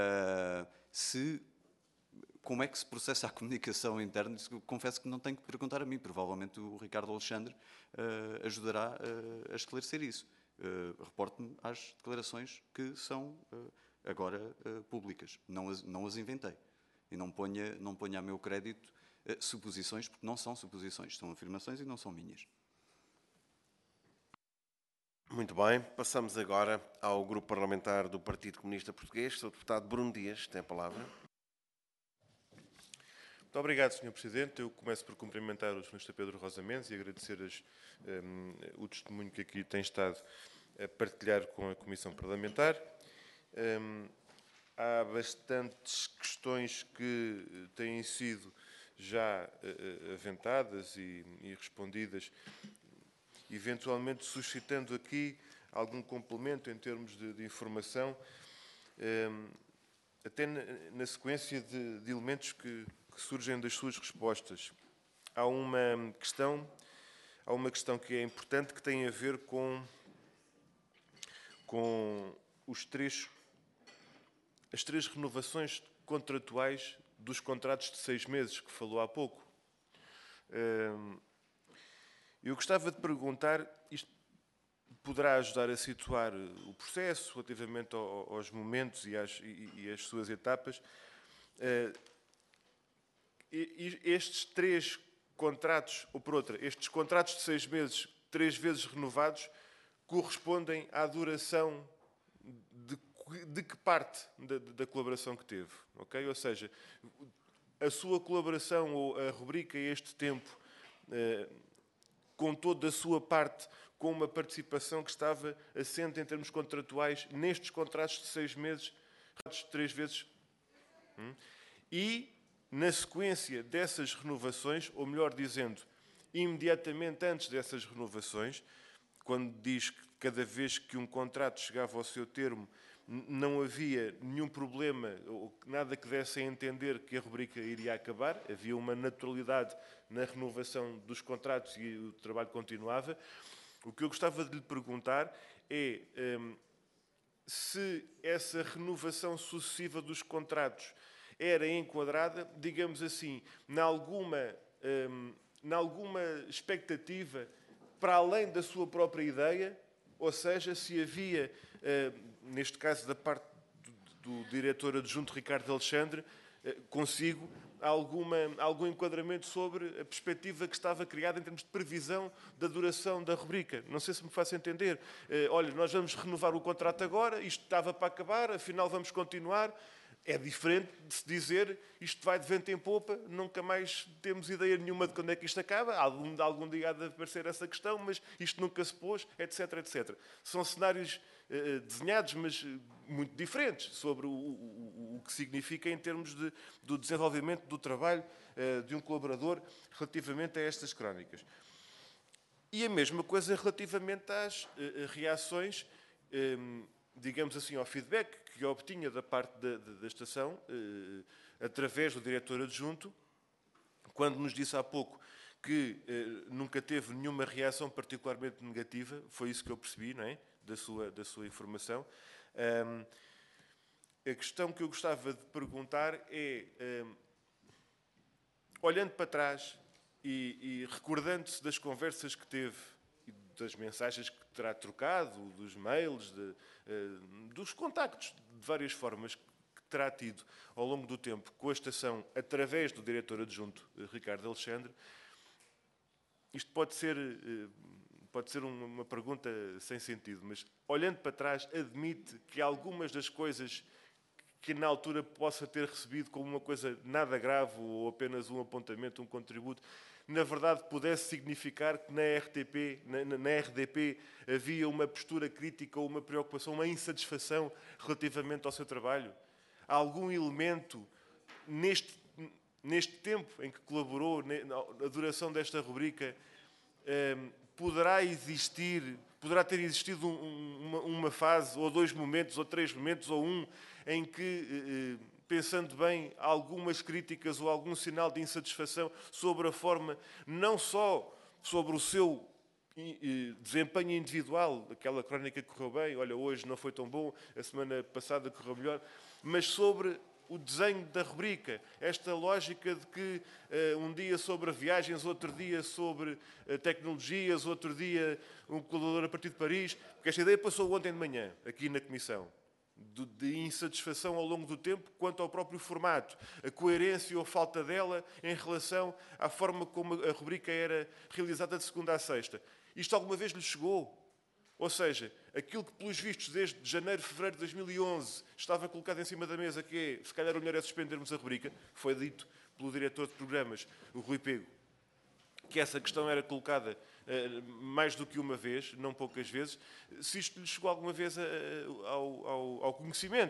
Como é que se processa a comunicação interna? Confesso que não tenho que perguntar a mim. Provavelmente o Ricardo Alexandre ajudará a esclarecer isso. Reporto-me às declarações que são agora públicas. Não as inventei. E não ponha a meu crédito suposições, porque não são suposições. São afirmações e não são minhas. Muito bem. Passamos agora ao Grupo Parlamentar do Partido Comunista Português. Sr. Deputado Bruno Dias tem a palavra. Muito obrigado, Sr. Presidente. Eu começo por cumprimentar o jornalista Pedro Rosa Mendes e agradecer o testemunho que aqui tem estado a partilhar com a Comissão Parlamentar. há bastantes questões que têm sido já aventadas e respondidas, eventualmente suscitando aqui algum complemento em termos de informação, até na sequência de elementos que surgem das suas respostas. Há uma questão que é importante, que tem a ver com as três renovações contratuais dos contratos de 6 meses, que falou há pouco. Eu gostava de perguntar, isto poderá ajudar a situar o processo relativamente aos momentos e às suas etapas. Estes 3 contratos, ou por outra, estes contratos de 6 meses, 3 vezes renovados, correspondem à duração de que parte da colaboração que teve, ok? Ou seja, a sua colaboração ou a rubrica Este Tempo contou da sua parte com uma participação que estava assente em termos contratuais nestes contratos de 6 meses, 3 vezes. E, na sequência dessas renovações, ou melhor dizendo, imediatamente antes dessas renovações, quando diz que cada vez que um contrato chegava ao seu termo não havia nenhum problema ou nada que desse a entender que a rubrica iria acabar, havia uma naturalidade na renovação dos contratos e o trabalho continuava. O que eu gostava de lhe perguntar é se essa renovação sucessiva dos contratos era enquadrada, digamos assim, em alguma expectativa para além da sua própria ideia, ou seja, se havia, neste caso da parte do diretor adjunto Ricardo Alexandre, consigo algum enquadramento sobre a perspectiva que estava criada em termos de previsão da duração da rubrica. Não sei se me faço entender. Olha, nós vamos renovar o contrato agora, isto estava para acabar, afinal vamos continuar. É diferente de se dizer isto vai de vento em popa, nunca mais temos ideia nenhuma de quando é que isto acaba, algum dia há de aparecer essa questão, mas isto nunca se pôs, etc, etc. São cenários desenhados, mas muito diferentes sobre o que significa em termos do desenvolvimento do trabalho de um colaborador relativamente a estas crónicas. E a mesma coisa relativamente às reações, digamos assim, ao feedback que obtinha da parte da estação, através do diretor adjunto, quando nos disse há pouco que nunca teve nenhuma reação particularmente negativa, foi isso que eu percebi, não é? Da sua informação. A questão que eu gostava de perguntar é, olhando para trás e recordando-se das conversas que teve, das mensagens que terá trocado, dos mails, dos contactos de várias formas que terá tido ao longo do tempo com a estação, através do diretor adjunto Ricardo Alexandre, isto pode ser uma pergunta sem sentido, mas olhando para trás, admite que algumas das coisas que na altura possa ter recebido como uma coisa nada grave ou apenas um apontamento, um contributo, na verdade pudesse significar que na RDP havia uma postura crítica ou uma preocupação, uma insatisfação relativamente ao seu trabalho? Há algum elemento neste tempo em que colaborou, na duração desta rubrica, poderá ter existido uma fase, ou 2 momentos, ou 3 momentos, ou em que, pensando bem, algumas críticas ou algum sinal de insatisfação sobre a forma, não só sobre o seu desempenho individual, aquela crónica que correu bem, olha, hoje não foi tão bom, a semana passada correu melhor, mas sobre o desenho da rubrica, esta lógica de que um dia sobre viagens, outro dia sobre tecnologias, outro dia um colaborador a partir de Paris, porque esta ideia passou ontem de manhã, aqui na Comissão, de insatisfação ao longo do tempo quanto ao próprio formato, a coerência ou falta dela em relação à forma como a rubrica era realizada de segunda a sexta. Isto alguma vez lhe chegou? Ou seja, aquilo que, pelos vistos, desde janeiro, fevereiro de 2011 estava colocado em cima da mesa, que é, se calhar o melhor é suspendermos a rubrica, foi dito pelo diretor de programas, o Rui Pego, que essa questão era colocada mais do que uma vez, não poucas vezes. Se isto lhe chegou alguma vez ao conhecimento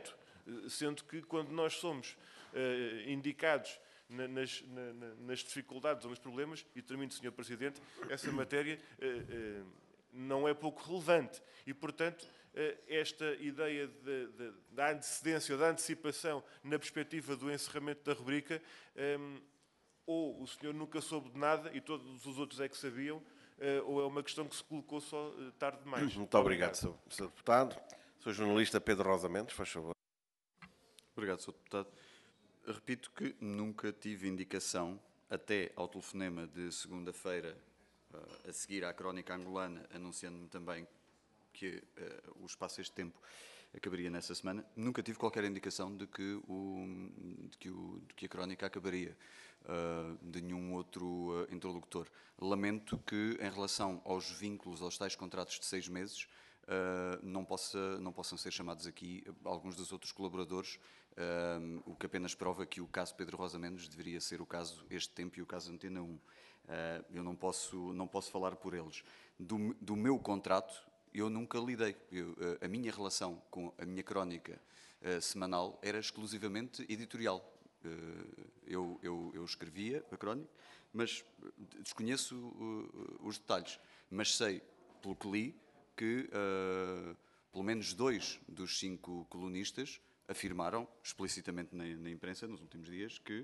sendo que quando nós somos indicados nas dificuldades ou nos problemas, e termino, Sr. Presidente, essa matéria não é pouco relevante. E, portanto, esta ideia da antecedência ou da antecipação na perspectiva do encerramento da rubrica, ou o senhor nunca soube de nada e todos os outros é que sabiam, ou é uma questão que se colocou só tarde demais. Muito obrigado, Sr. Deputado. Sr. jornalista Pedro Rosa Mendes, faz favor. Obrigado, Sr. Deputado. Repito que nunca tive indicação, até ao telefonema de segunda-feira, a seguir à crónica angolana, anunciando-me também que o espaço este tempo acabaria nessa semana, nunca tive qualquer indicação de que a crónica acabaria, de nenhum outro interlocutor. Lamento que, em relação aos vínculos, aos tais contratos de 6 meses, não possam ser chamados aqui alguns dos outros colaboradores, o que apenas prova que o caso Pedro Rosa Mendes deveria ser o caso Este Tempo e o caso Antena 1. Eu não posso falar por eles. Do meu contrato, eu nunca lidei. A minha relação com a minha crónica semanal era exclusivamente editorial. Eu escrevia a crónica, mas desconheço os detalhes. Mas sei, pelo que li, que pelo menos 2 dos 5 colunistas afirmaram explicitamente na imprensa nos últimos dias que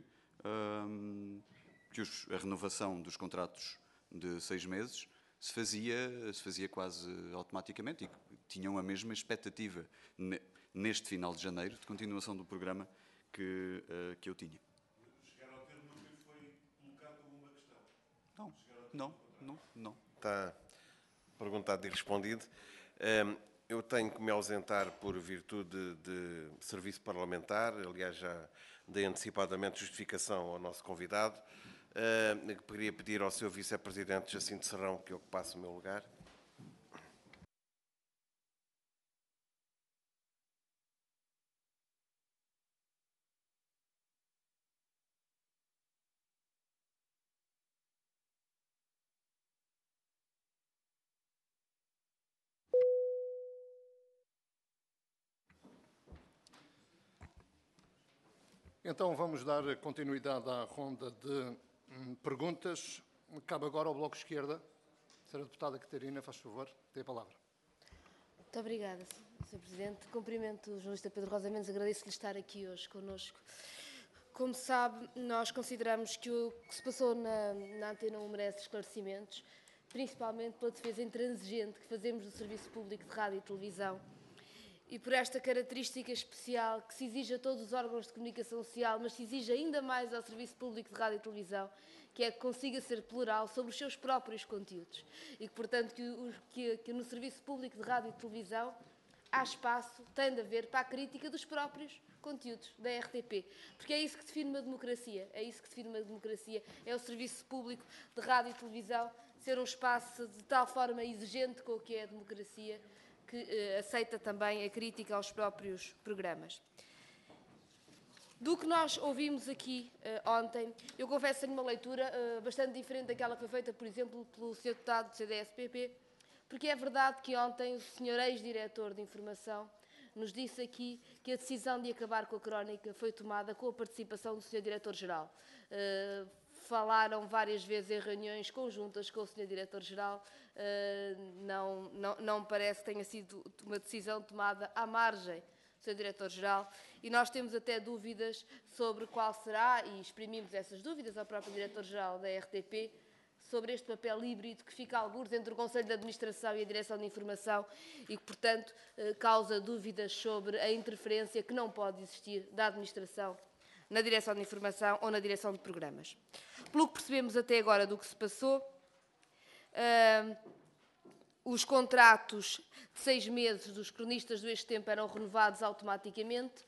a renovação dos contratos de 6 meses se fazia quase automaticamente e que tinham a mesma expectativa neste final de janeiro de continuação do programa que eu tinha. Chegaram ao termo que foi colocado como uma questão? Não. Está perguntado e respondido. Eu tenho que me ausentar por virtude de serviço parlamentar. Aliás, já dei antecipadamente justificação ao nosso convidado. Queria pedir ao Sr. Vice-Presidente Jacinto Serrão que ocupasse o meu lugar. Então vamos dar continuidade à ronda de perguntas. Cabe agora ao Bloco Esquerda. Sra. Deputada Catarina, faz favor, tem a palavra. Muito obrigada, Sr. Presidente. Cumprimento o jornalista Pedro Rosa Mendes, agradeço-lhe estar aqui hoje connosco. Como sabe, nós consideramos que o que se passou na Antena 1 merece esclarecimentos, principalmente pela defesa intransigente que fazemos do Serviço Público de Rádio e Televisão e por esta característica especial que se exige a todos os órgãos de comunicação social, mas se exige ainda mais ao Serviço Público de Rádio e Televisão, que é que consiga ser plural sobre os seus próprios conteúdos e que, portanto, que no Serviço Público de Rádio e Televisão há espaço, tem de haver, para a crítica dos próprios conteúdos da RTP, porque é isso que define uma democracia, é o Serviço Público de Rádio e Televisão ser um espaço de tal forma exigente com o que é a democracia, que aceita também a crítica aos próprios programas. Do que nós ouvimos aqui ontem, eu confesso-lhe uma leitura bastante diferente daquela que foi feita, por exemplo, pelo Sr. Deputado do CDS-PP, porque é verdade que ontem o Sr. ex-diretor de Informação nos disse aqui que a decisão de acabar com a crónica foi tomada com a participação do Sr. Diretor-Geral. Falaram várias vezes em reuniões conjuntas com o Sr. Diretor-Geral, não me parece que tenha sido uma decisão tomada à margem do Sr. Diretor-Geral, e nós temos até dúvidas sobre qual será, e exprimimos essas dúvidas ao próprio Diretor-Geral da RTP, sobre este papel híbrido que fica a algures entre o Conselho de Administração e a Direção de Informação e que, portanto, causa dúvidas sobre a interferência que não pode existir da Administração na Direção de Informação ou na Direção de Programas. Pelo que percebemos até agora do que se passou, os contratos de 6 meses dos cronistas do Este Tempo eram renovados automaticamente.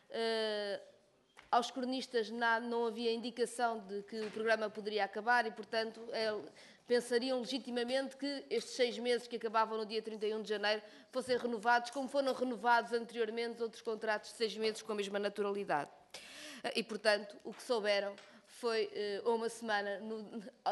Aos cronistas não havia indicação de que o programa poderia acabar e, portanto, pensariam legitimamente que estes 6 meses que acabavam no dia 31 de janeiro fossem renovados, como foram renovados anteriormente outros contratos de 6 meses com a mesma naturalidade. E, portanto, o que souberam foi uma semana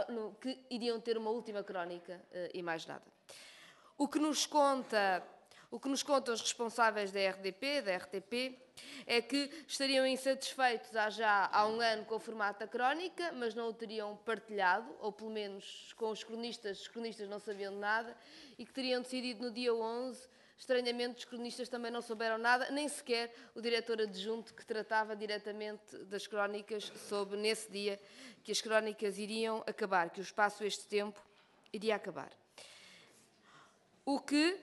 que iriam ter uma última crónica e mais nada. O que nos conta O que nos contam os responsáveis da RTP, é que estariam insatisfeitos há um ano com o formato da crónica, mas não o teriam partilhado, ou pelo menos com os cronistas não sabiam de nada, e que teriam decidido no dia 11, estranhamente os cronistas também não souberam nada, nem sequer o diretor adjunto que tratava diretamente das crónicas soube nesse dia que as crónicas iriam acabar, que o espaço Este Tempo iria acabar. O que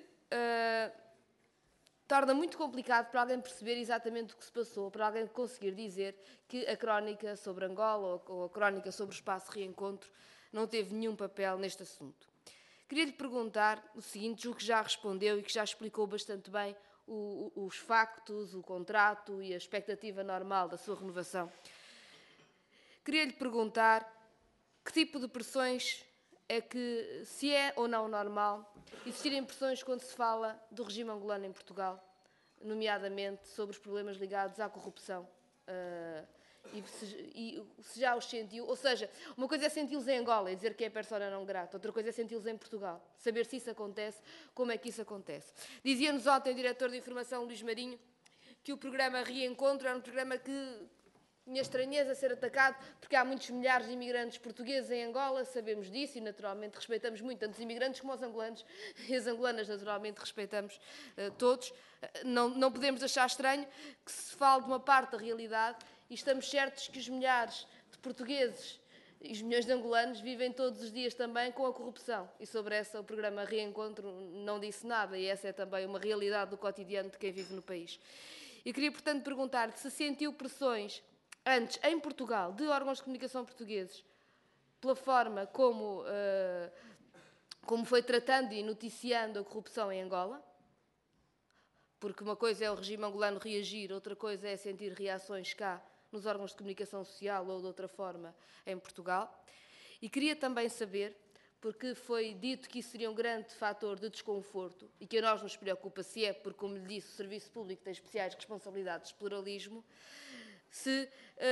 torna muito complicado para alguém perceber exatamente o que se passou, para alguém conseguir dizer que a crónica sobre Angola ou a crónica sobre o espaço Reencontro não teve nenhum papel neste assunto. Queria-lhe perguntar o seguinte, julgo que já respondeu e que já explicou bastante bem os factos, o contrato e a expectativa normal da sua renovação. Queria-lhe perguntar que tipo de pressões é que, se é ou não normal, existirem pressões quando se fala do regime angolano em Portugal, nomeadamente sobre os problemas ligados à corrupção. E se já os sentiu, ou seja, uma coisa é senti-los em Angola e dizer que é persona não grata, outra coisa é senti-los em Portugal, saber se isso acontece, como é que isso acontece. Dizia-nos ontem o diretor de informação, Luís Marinho, que o programa Reencontro era um programa que tinha estranheza a ser atacado porque há muitos milhares de imigrantes portugueses em Angola, sabemos disso e naturalmente respeitamos muito tanto os imigrantes como os angolanos e as angolanas naturalmente respeitamos todos. Não podemos achar estranho que se fale de uma parte da realidade e estamos certos que os milhares de portugueses e os milhões de angolanos vivem todos os dias também com a corrupção. E sobre essa o programa Reencontro não disse nada e essa é também uma realidade do cotidiano de quem vive no país. Eu queria, portanto, perguntar se sentiu pressões antes, em Portugal, de órgãos de comunicação portugueses, pela forma como foi tratando e noticiando a corrupção em Angola, porque uma coisa é o regime angolano reagir, outra coisa é sentir reações cá, nos órgãos de comunicação social ou de outra forma em Portugal. E queria também saber, porque foi dito que isso seria um grande fator de desconforto e que a nós nos preocupa se é, porque, como lhe disse, o Serviço Público tem especiais responsabilidades de pluralismo, se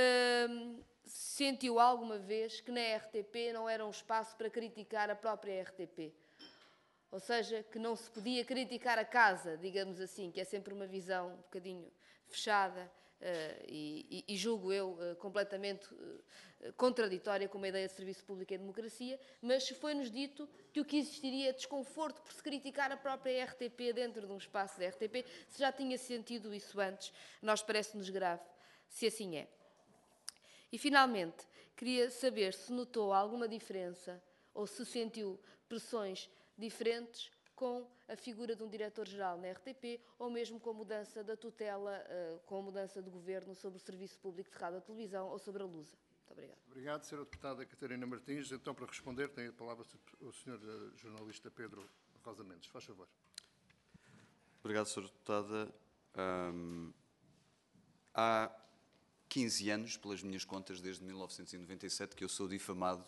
sentiu alguma vez que na RTP não era um espaço para criticar a própria RTP. Ou seja, que não se podia criticar a casa, digamos assim, que é sempre uma visão um bocadinho fechada e julgo eu, completamente contraditória com uma ideia de serviço público e democracia, mas foi-nos dito que o que existiria é desconforto por se criticar a própria RTP dentro de um espaço da RTP. Se já tinha sentido isso antes, nós parece-nos grave, se assim é. E, finalmente, queria saber se notou alguma diferença ou se sentiu pressões diferentes com a figura de um diretor-geral na RTP ou mesmo com a mudança da tutela, com a mudança de governo sobre o Serviço Público de Rádio e Televisão ou sobre a Lusa. Muito obrigada. Obrigado, Sra. Deputada Catarina Martins. Então, para responder, tem a palavra o Sr. Jornalista Pedro Rosa Mendes. Faz favor. Obrigado, Sra. Deputada. Há 15 anos, pelas minhas contas, desde 1997, que eu sou difamado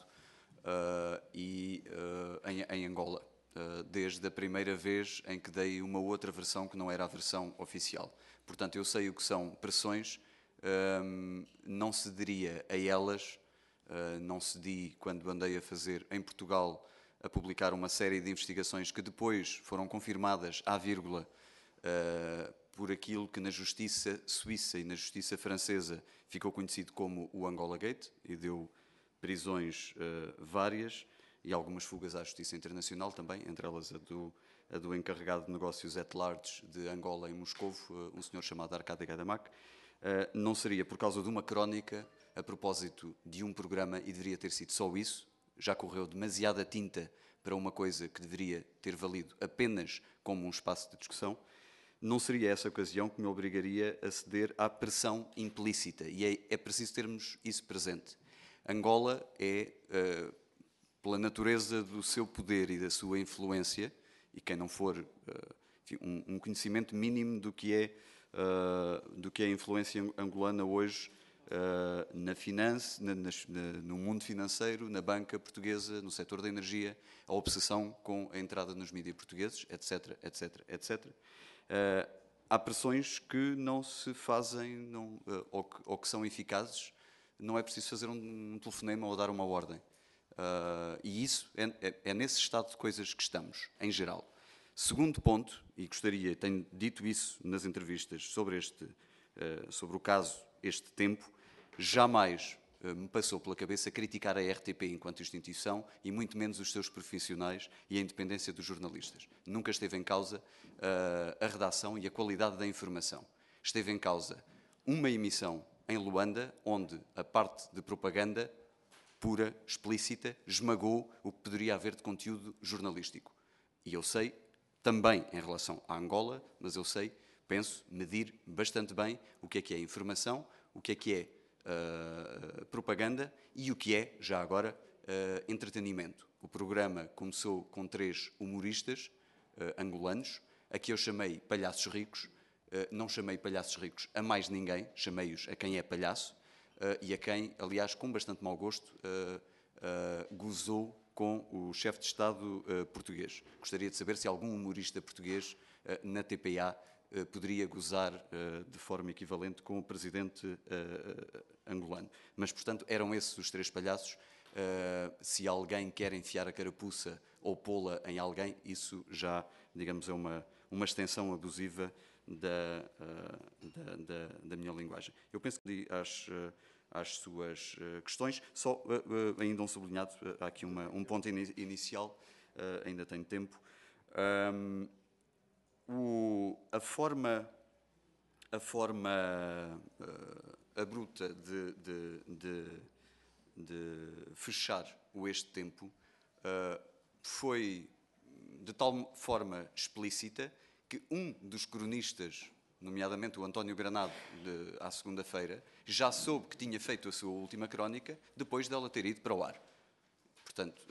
em Angola. Desde a primeira vez em que dei uma outra versão que não era a versão oficial. Portanto, eu sei o que são pressões, não cederia a elas, não cedi quando andei a fazer em Portugal, a publicar uma série de investigações que depois foram confirmadas à vírgula por aquilo que na justiça suíça e na justiça francesa ficou conhecido como o Angola Gate e deu prisões várias, e algumas fugas à Justiça Internacional também, entre elas a do encarregado de negócios at large de Angola em Moscovo, um senhor chamado Arkady Gadamak. Não seria por causa de uma crónica a propósito de um programa, e deveria ter sido só isso, já correu demasiada tinta para uma coisa que deveria ter valido apenas como um espaço de discussão. Não seria essa ocasião que me obrigaria a ceder à pressão implícita, e é preciso termos isso presente. Angola é... pela natureza do seu poder e da sua influência, e quem não for enfim, um conhecimento mínimo do que é a influência angolana hoje na finança, no mundo financeiro, na banca portuguesa, no setor da energia, a obsessão com a entrada nos mídias portugueses, etc, etc, etc. Há pressões que não se fazem ou que são eficazes, não é preciso fazer um telefonema ou dar uma ordem. E isso é nesse estado de coisas que estamos, em geral. Segundo ponto, e gostaria, tenho dito isso nas entrevistas sobre o caso, este tempo, jamais me passou pela cabeça criticar a RTP enquanto instituição e muito menos os seus profissionais e a independência dos jornalistas. Nunca esteve em causa a redação e a qualidade da informação. Esteve em causa uma emissão em Luanda, onde a parte de propaganda pura, explícita, esmagou o que poderia haver de conteúdo jornalístico. E eu sei, também em relação à Angola, mas eu sei, penso, medir bastante bem o que é informação, o que é propaganda e o que é, já agora, entretenimento. O programa começou com 3 humoristas angolanos, a que eu chamei palhaços ricos. Não chamei palhaços ricos a mais ninguém, chamei-os a quem é palhaço e a quem, aliás, com bastante mau gosto, gozou com o chefe de Estado português. Gostaria de saber se algum humorista português na TPA poderia gozar de forma equivalente com o presidente angolano. Mas, portanto, eram esses os 3 palhaços. Se alguém quer enfiar a carapuça ou pô-la em alguém, isso já, digamos, é uma extensão abusiva da minha linguagem. Eu penso que às suas questões, só ainda um sublinhado, há aqui um ponto inicial, ainda tenho tempo. A forma abrupta de fechar este tempo foi de tal forma explícita que um dos cronistas, nomeadamente o António Granado, à segunda-feira, já soube que tinha feito a sua última crónica depois dela ter ido para o ar. Portanto,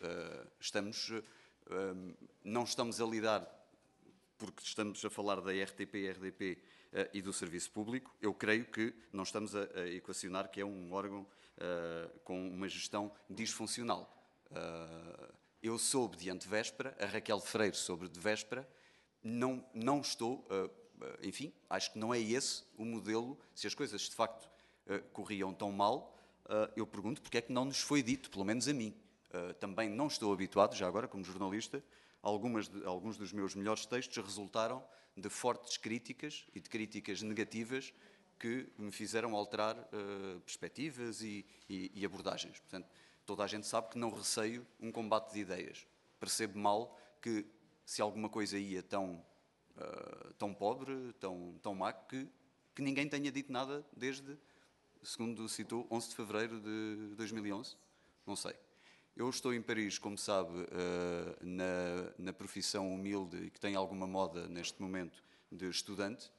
não estamos a lidar, porque estamos a falar da RTP, RDP e do Serviço Público. Eu creio que não estamos a equacionar que é um órgão com uma gestão disfuncional. Eu soube de antevéspera, a Raquel Freire soube de véspera, não estou, enfim, acho que não é esse o modelo. Se as coisas de facto corriam tão mal, eu pergunto porque é que não nos foi dito, pelo menos a mim. Também não estou habituado, já agora como jornalista, alguns dos meus melhores textos resultaram de fortes críticas e de críticas negativas que me fizeram alterar perspectivas e abordagens. Portanto, toda a gente sabe que não receio um combate de ideias. Percebo mal que se alguma coisa ia tão pobre, tão má, que ninguém tenha dito nada desde, segundo citou, 11 de fevereiro de 2011. Não sei. Eu estou em Paris, como sabe, na profissão humilde e que tem alguma moda neste momento de estudante,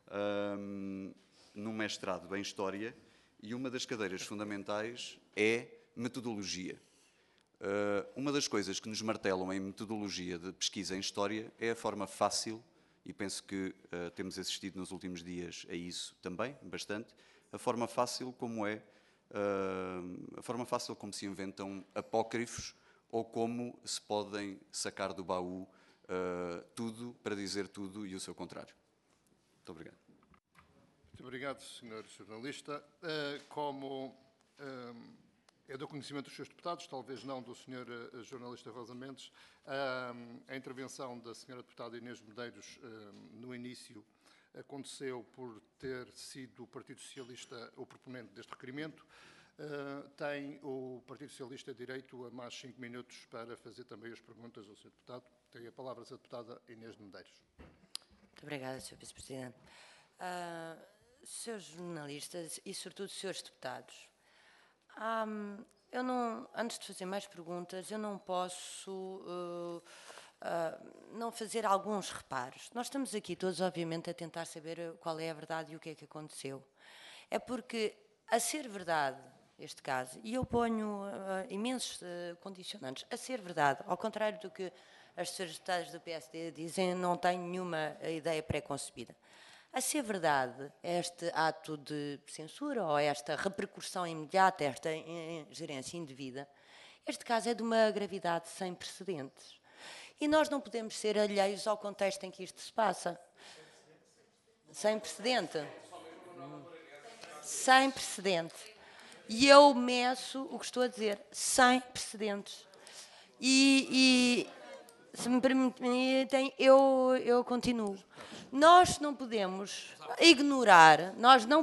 num mestrado em História, e uma das cadeiras fundamentais é metodologia. Uma das coisas que nos martelam em metodologia de pesquisa em História é a forma fácil, e penso que temos assistido nos últimos dias a isso também, bastante, a forma fácil como se inventam apócrifos ou como se podem sacar do baú tudo para dizer tudo e o seu contrário. Muito obrigado. Muito obrigado, Sr. Jornalista. Como é do conhecimento dos seus deputados, talvez não do Sr. Jornalista Rosa Mendes, a intervenção da Sra. Deputada Inês Medeiros no início aconteceu por ter sido o Partido Socialista o proponente deste requerimento. Tem o Partido Socialista direito a mais 5 minutos para fazer também as perguntas ao Sr. Deputado. Tem a palavra a Sra. Deputada Inês de Medeiros. Muito obrigada, Sr. Vice-Presidente. Senhores jornalistas e, sobretudo, senhores deputados, eu não, antes de fazer mais perguntas, eu não posso não fazer alguns reparos. Nós estamos aqui todos, obviamente, a tentar saber qual é a verdade e o que é que aconteceu. É porque, a ser verdade, este caso, e eu ponho imensos condicionantes, a ser verdade, ao contrário do que as senhoras deputadas do PSD dizem, não tenho nenhuma ideia pré-concebida. A ser verdade, este ato de censura ou esta repercussão imediata, esta ingerência indevida, este caso é de uma gravidade sem precedentes. E nós não podemos ser alheios ao contexto em que isto se passa. Sem precedente. Sem precedente. E eu meço o que estou a dizer, sem precedentes. Se me permitem, eu continuo. Nós não podemos ignorar,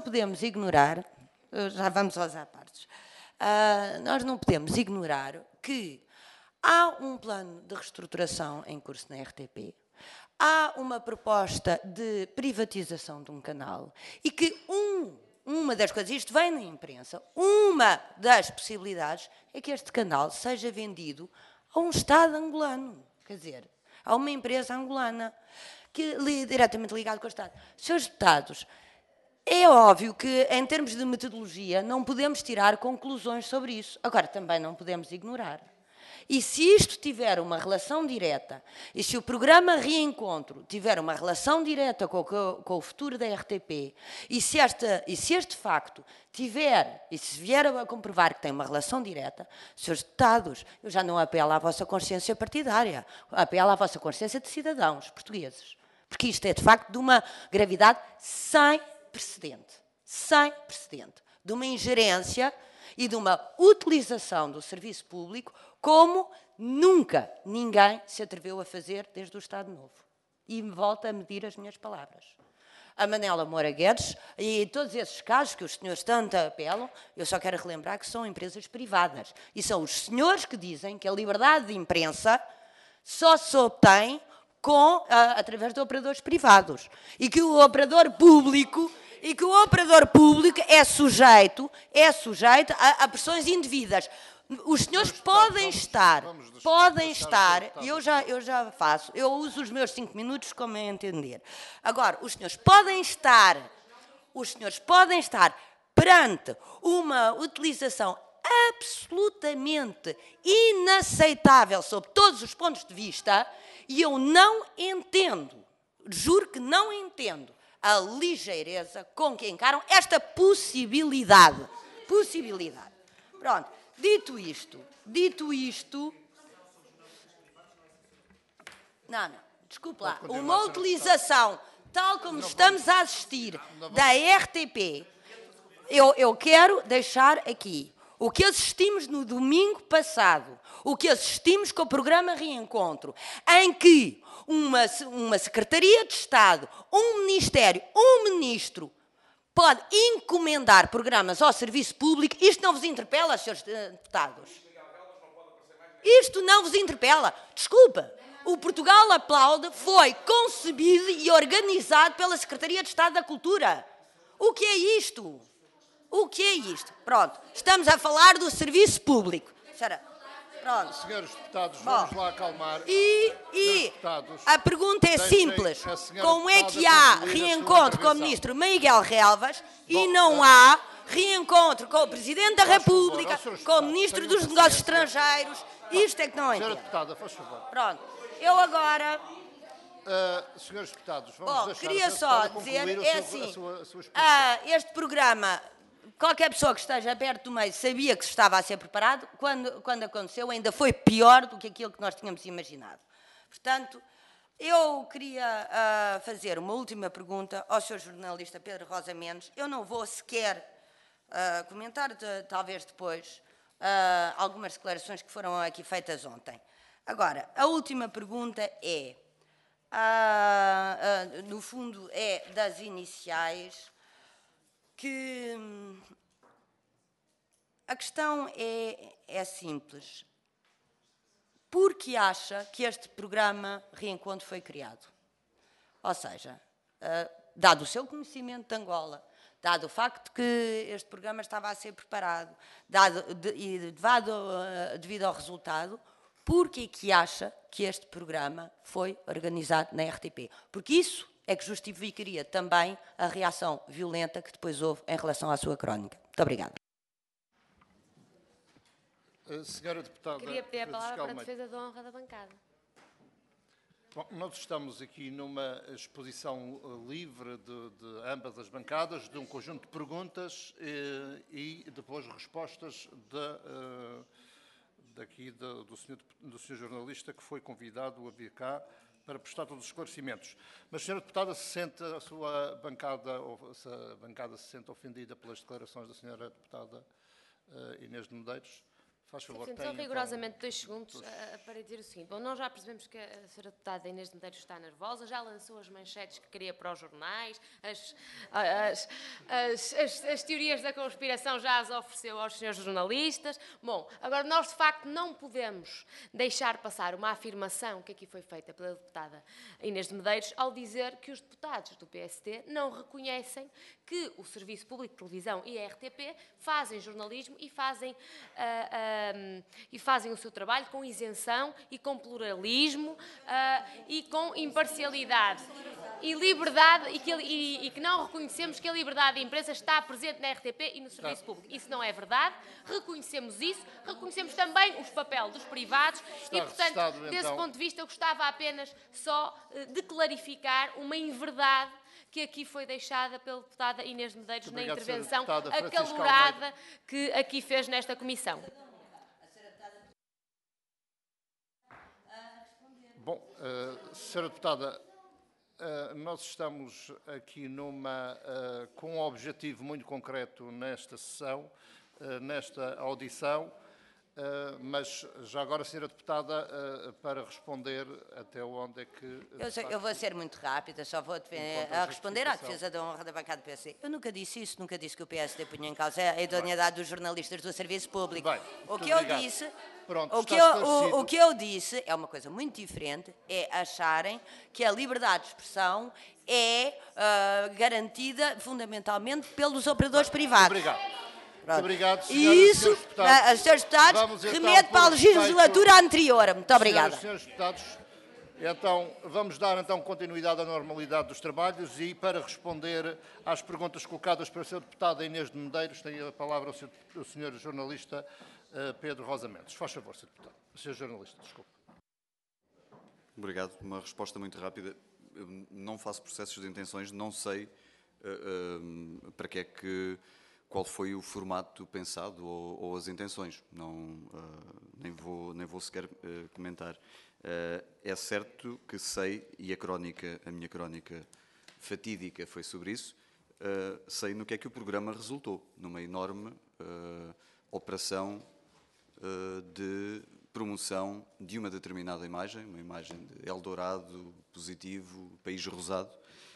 já vamos aos apartes, nós não podemos ignorar que há um plano de reestruturação em curso na RTP, há uma proposta de privatização de um canal e que uma das coisas, isto vem na imprensa, uma das possibilidades é que este canal seja vendido a um Estado angolano, quer dizer, a uma empresa angolana, diretamente ligado com o Estado. Senhores deputados, é óbvio que, em termos de metodologia, não podemos tirar conclusões sobre isso. Agora, também não podemos ignorar. E se isto tiver uma relação direta, e se o programa Reencontro tiver uma relação direta com o futuro da RTP, e se este facto tiver, e se vier a comprovar que tem uma relação direta, senhores deputados, eu já não apelo à vossa consciência partidária, apelo à vossa consciência de cidadãos portugueses. Porque isto é, de facto, de uma gravidade sem precedente, de uma ingerência e de uma utilização do serviço público como nunca ninguém se atreveu a fazer desde o Estado Novo. E me volto a medir as minhas palavras. A Manela Moura Guedes e todos esses casos que os senhores tanto apelam, eu só quero relembrar que são empresas privadas. E são os senhores que dizem que a liberdade de imprensa só se obtém através de operadores privados. E que o operador público é sujeito a pressões indevidas. Os senhores podem estar, e eu já faço, eu uso os meus 5 minutos como é entender. Agora, os senhores podem estar perante uma utilização absolutamente inaceitável sob todos os pontos de vista, e eu não entendo, juro que não entendo, a ligeireza com que encaram esta possibilidade. Pronto, dito isto... Não, desculpe lá. Uma utilização, tal como estamos a assistir, da RTP, eu quero deixar aqui o que assistimos no domingo passado, o que assistimos com o programa Reencontro, em que uma Secretaria de Estado, um Ministério, um Ministro, pode encomendar programas ao serviço público. Isto não vos interpela, senhores deputados? Isto não vos interpela? Desculpa, o Portugal Aplaude foi concebido e organizado pela Secretaria de Estado da Cultura. O que é isto? Pronto, estamos a falar do serviço público. Pronto. Senhores deputados, vamos lá acalmar. A pergunta é simples. Como é que há reencontro com o Ministro Miguel Relvas e não há reencontro com o Presidente da República, com o Ministro dos Negócios Estrangeiros? Isto é que não entendo. Senhora deputada, faz favor. Pronto, eu agora... senhores deputados, vamos deixar queria só dizer, este programa... Qualquer pessoa que esteja perto do meio sabia que se estava a ser preparado. Quando aconteceu, ainda foi pior do que aquilo que nós tínhamos imaginado. Portanto, eu queria fazer uma última pergunta ao Sr. jornalista Pedro Rosa Mendes. Eu não vou sequer comentar, talvez depois, algumas declarações que foram aqui feitas ontem. Agora, a última pergunta é, no fundo, é das iniciais, que a questão é simples. Por que acha que este programa Reencontro foi criado? Ou seja, dado o seu conhecimento de Angola, dado o facto de que este programa estava a ser preparado, devido ao resultado, por que acha que este programa foi organizado na RTP? Porque isso é que justificaria também a reação violenta que depois houve em relação à sua crónica. Muito obrigada. Senhora deputada... Queria pedir a palavra para a defesa da honra da bancada. Bom, nós estamos aqui numa exposição livre de ambas as bancadas, de um conjunto de perguntas e depois respostas do senhor jornalista que foi convidado a vir cá para prestar todos os esclarecimentos. Mas, senhora deputada, se a sua bancada, ou se a bancada se sente ofendida pelas declarações da senhora deputada Inês de Medeiros, Faz favor, Sim, tem, só então, rigorosamente 2 segundos para dizer o seguinte. Bom, nós já percebemos que a Sra. Deputada Inês de Medeiros está nervosa, já lançou as manchetes que queria para os jornais, as teorias da conspiração já as ofereceu aos senhores jornalistas. Bom, agora nós de facto não podemos deixar passar uma afirmação que aqui foi feita pela deputada Inês de Medeiros ao dizer que os deputados do PST não reconhecem que o Serviço Público de Televisão e a RTP fazem jornalismo e fazem o seu trabalho com isenção e com pluralismo e com imparcialidade e liberdade e que não reconhecemos que a liberdade de imprensa está presente na RTP e no Serviço Público. Isso não é verdade, reconhecemos isso, reconhecemos também o papel dos privados e, portanto, desse ponto de vista, eu gostava apenas só de clarificar uma inverdade que aqui foi deixada pela deputada Inês de Medeiros na intervenção acalorada que aqui fez nesta comissão. Bom, Sra. Deputada, nós estamos aqui com um objetivo muito concreto nesta sessão, nesta audição, mas já agora, Sra. Deputada, para responder até onde é que... Eu vou ser muito rápida, só vou responder à defesa da honra da bancada do PSD. Eu nunca disse isso, nunca disse que o PSD punha em causa a idoneidade dos jornalistas do serviço público. Bem, o que eu disse... Pronto, o que eu disse é uma coisa muito diferente, é acharem que a liberdade de expressão é garantida fundamentalmente pelos operadores privados. Obrigado. Pronto. Muito obrigado, E isso, senhores deputados, remete para a legislatura anterior. Muito obrigada. Senhores deputados, então, vamos dar continuidade à normalidade dos trabalhos e para responder às perguntas colocadas pela Sra. Deputada Inês de Medeiros, tem a palavra o Sr. jornalista Pedro Rosa Mendes. Faz favor, Sr. Deputado. Sr. jornalista, desculpe. Obrigado. Uma resposta muito rápida. Eu não faço processos de intenções, não sei para que é que... qual foi o formato pensado ou as intenções. Não, nem vou sequer comentar. É certo que sei, e a minha crónica fatídica foi sobre isso, sei no que é que o programa resultou, numa enorme operação de promoção de uma determinada imagem, uma imagem de Eldorado, positivo, país rosado,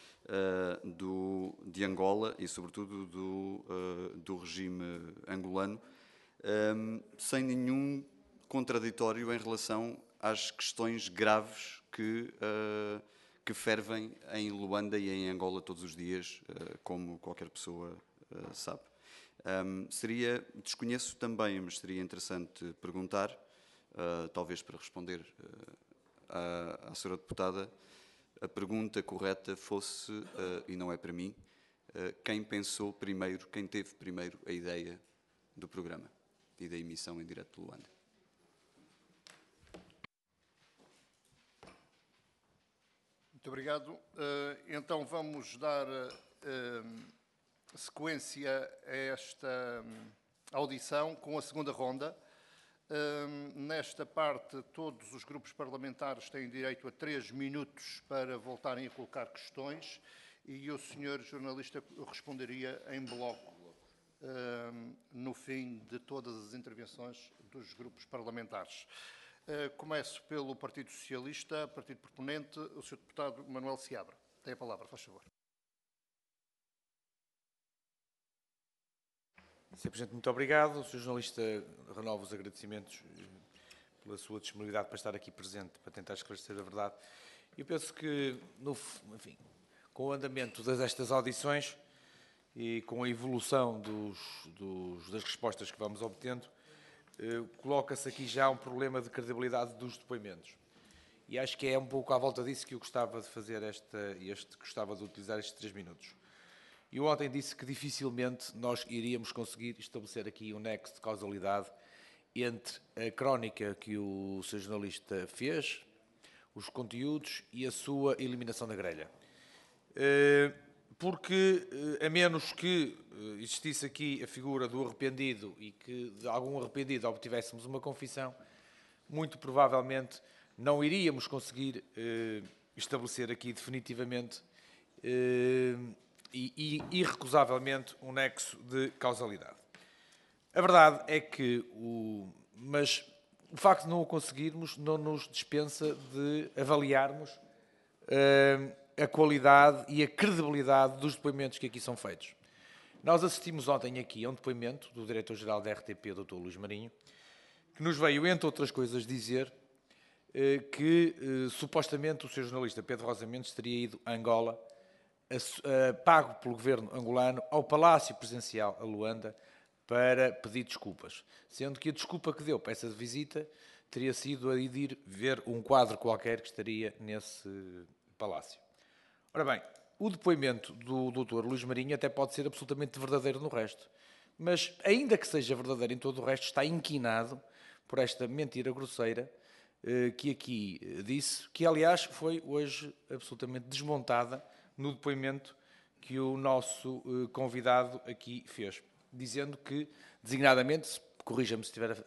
de Angola e, sobretudo, do regime angolano, sem nenhum contraditório em relação às questões graves que fervem em Luanda e em Angola todos os dias, como qualquer pessoa sabe. Desconheço também, mas seria interessante perguntar, talvez para responder à Sra. Deputada, a pergunta correta fosse, e não é para mim, quem pensou primeiro, quem teve primeiro a ideia do programa e da emissão em direto de Luanda. Muito obrigado. Então vamos dar sequência a esta audição com a segunda ronda. Nesta parte, todos os grupos parlamentares têm direito a 3 minutos para voltarem a colocar questões e o senhor jornalista responderia em bloco no fim de todas as intervenções dos grupos parlamentares. Começo pelo Partido Socialista, partido proponente, o Sr. Deputado Manuel Seabra. Tem a palavra, faz favor. Sr. Presidente, muito obrigado. O Sr. Jornalista renova os agradecimentos pela sua disponibilidade para estar aqui presente, para tentar esclarecer a verdade. Eu penso que, enfim, com o andamento destas audições e com a evolução das respostas que vamos obtendo, coloca-se aqui já um problema de credibilidade dos depoimentos. E acho que é um pouco à volta disso que eu gostava de fazer gostava de utilizar estes 3 minutos. Eu ontem disse que dificilmente nós iríamos conseguir estabelecer aqui um nexo de causalidade entre a crónica que o Sr. jornalista fez, os conteúdos e a sua eliminação da grelha. Porque, a menos que existisse aqui a figura do arrependido e que de algum arrependido obtivéssemos uma confissão, muito provavelmente não iríamos conseguir estabelecer aqui definitivamente e irrecusavelmente um nexo de causalidade. A verdade é que mas o facto de não o conseguirmos não nos dispensa de avaliarmos a qualidade e a credibilidade dos depoimentos que aqui são feitos. Nós assistimos ontem aqui a um depoimento do Diretor-Geral da RTP, Dr. Luís Marinho, que nos veio, entre outras coisas, dizer que supostamente o Sr. jornalista Pedro Rosa Mendes teria ido a Angola, pago pelo governo angolano, ao Palácio Presidencial a Luanda, para pedir desculpas, sendo que a desculpa que deu para essa visita teria sido a ir ver um quadro qualquer que estaria nesse palácio. Ora bem, o depoimento do Dr. Luís Marinho até pode ser absolutamente verdadeiro no resto, mas ainda que seja verdadeiro em todo o resto, está inquinado por esta mentira grosseira que aqui disse, que aliás foi hoje absolutamente desmontada no depoimento que o nosso convidado aqui fez, dizendo que, designadamente, corrija-me se estiver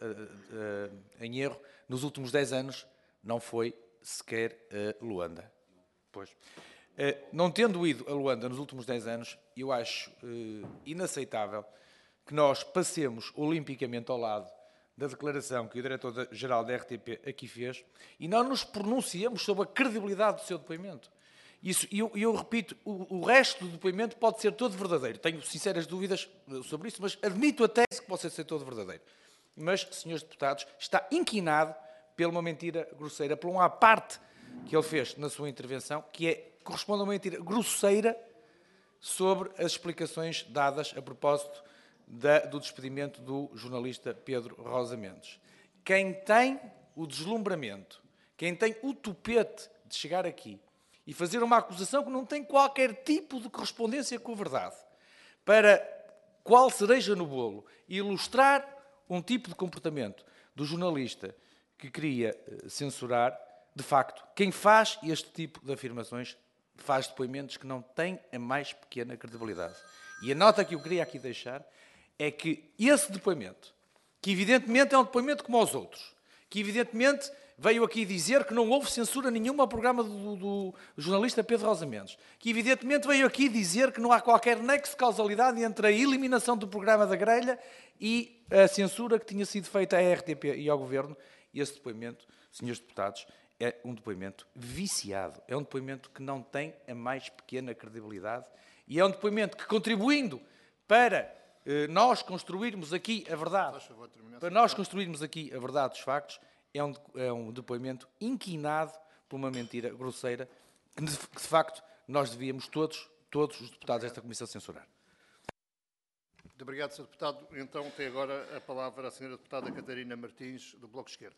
em erro, nos últimos 10 anos não foi sequer a Luanda. Pois. Não tendo ido a Luanda nos últimos 10 anos, eu acho inaceitável que nós passemos olimpicamente ao lado da declaração que o Diretor-Geral da RTP aqui fez e não nos pronunciemos sobre a credibilidade do seu depoimento. Eu repito, o resto do depoimento pode ser todo verdadeiro. Tenho sinceras dúvidas sobre isso, mas admito até que possa ser todo verdadeiro. Mas, senhores deputados, está inquinado pela uma mentira grosseira, por uma parte que ele fez na sua intervenção, que corresponde a uma mentira grosseira sobre as explicações dadas a propósito do despedimento do jornalista Pedro Rosa Mendes. Quem tem o deslumbramento, quem tem o tupete de chegar aqui e fazer uma acusação que não tem qualquer tipo de correspondência com a verdade, para qual cereja no bolo, ilustrar um tipo de comportamento do jornalista que queria censurar, de facto, quem faz este tipo de afirmações faz depoimentos que não têm a mais pequena credibilidade. E a nota que eu queria aqui deixar é que esse depoimento, que evidentemente é um depoimento como os outros, que evidentemente veio aqui dizer que não houve censura nenhuma ao programa do jornalista Pedro Rosa Mendes, que evidentemente veio aqui dizer que não há qualquer nexo de causalidade entre a eliminação do programa da grelha e a censura que tinha sido feita à RTP e ao Governo. E esse depoimento, senhores deputados, é um depoimento viciado, é um depoimento que não tem a mais pequena credibilidade e é um depoimento que, contribuindo para nós construirmos aqui a verdade, dos factos, é um depoimento inquinado por uma mentira grosseira que, de facto, nós devíamos todos os deputados desta Comissão censurar. Muito obrigado, Sr. Deputado. Então tem agora a palavra a Sra. Deputada Catarina Martins, do Bloco de Esquerda.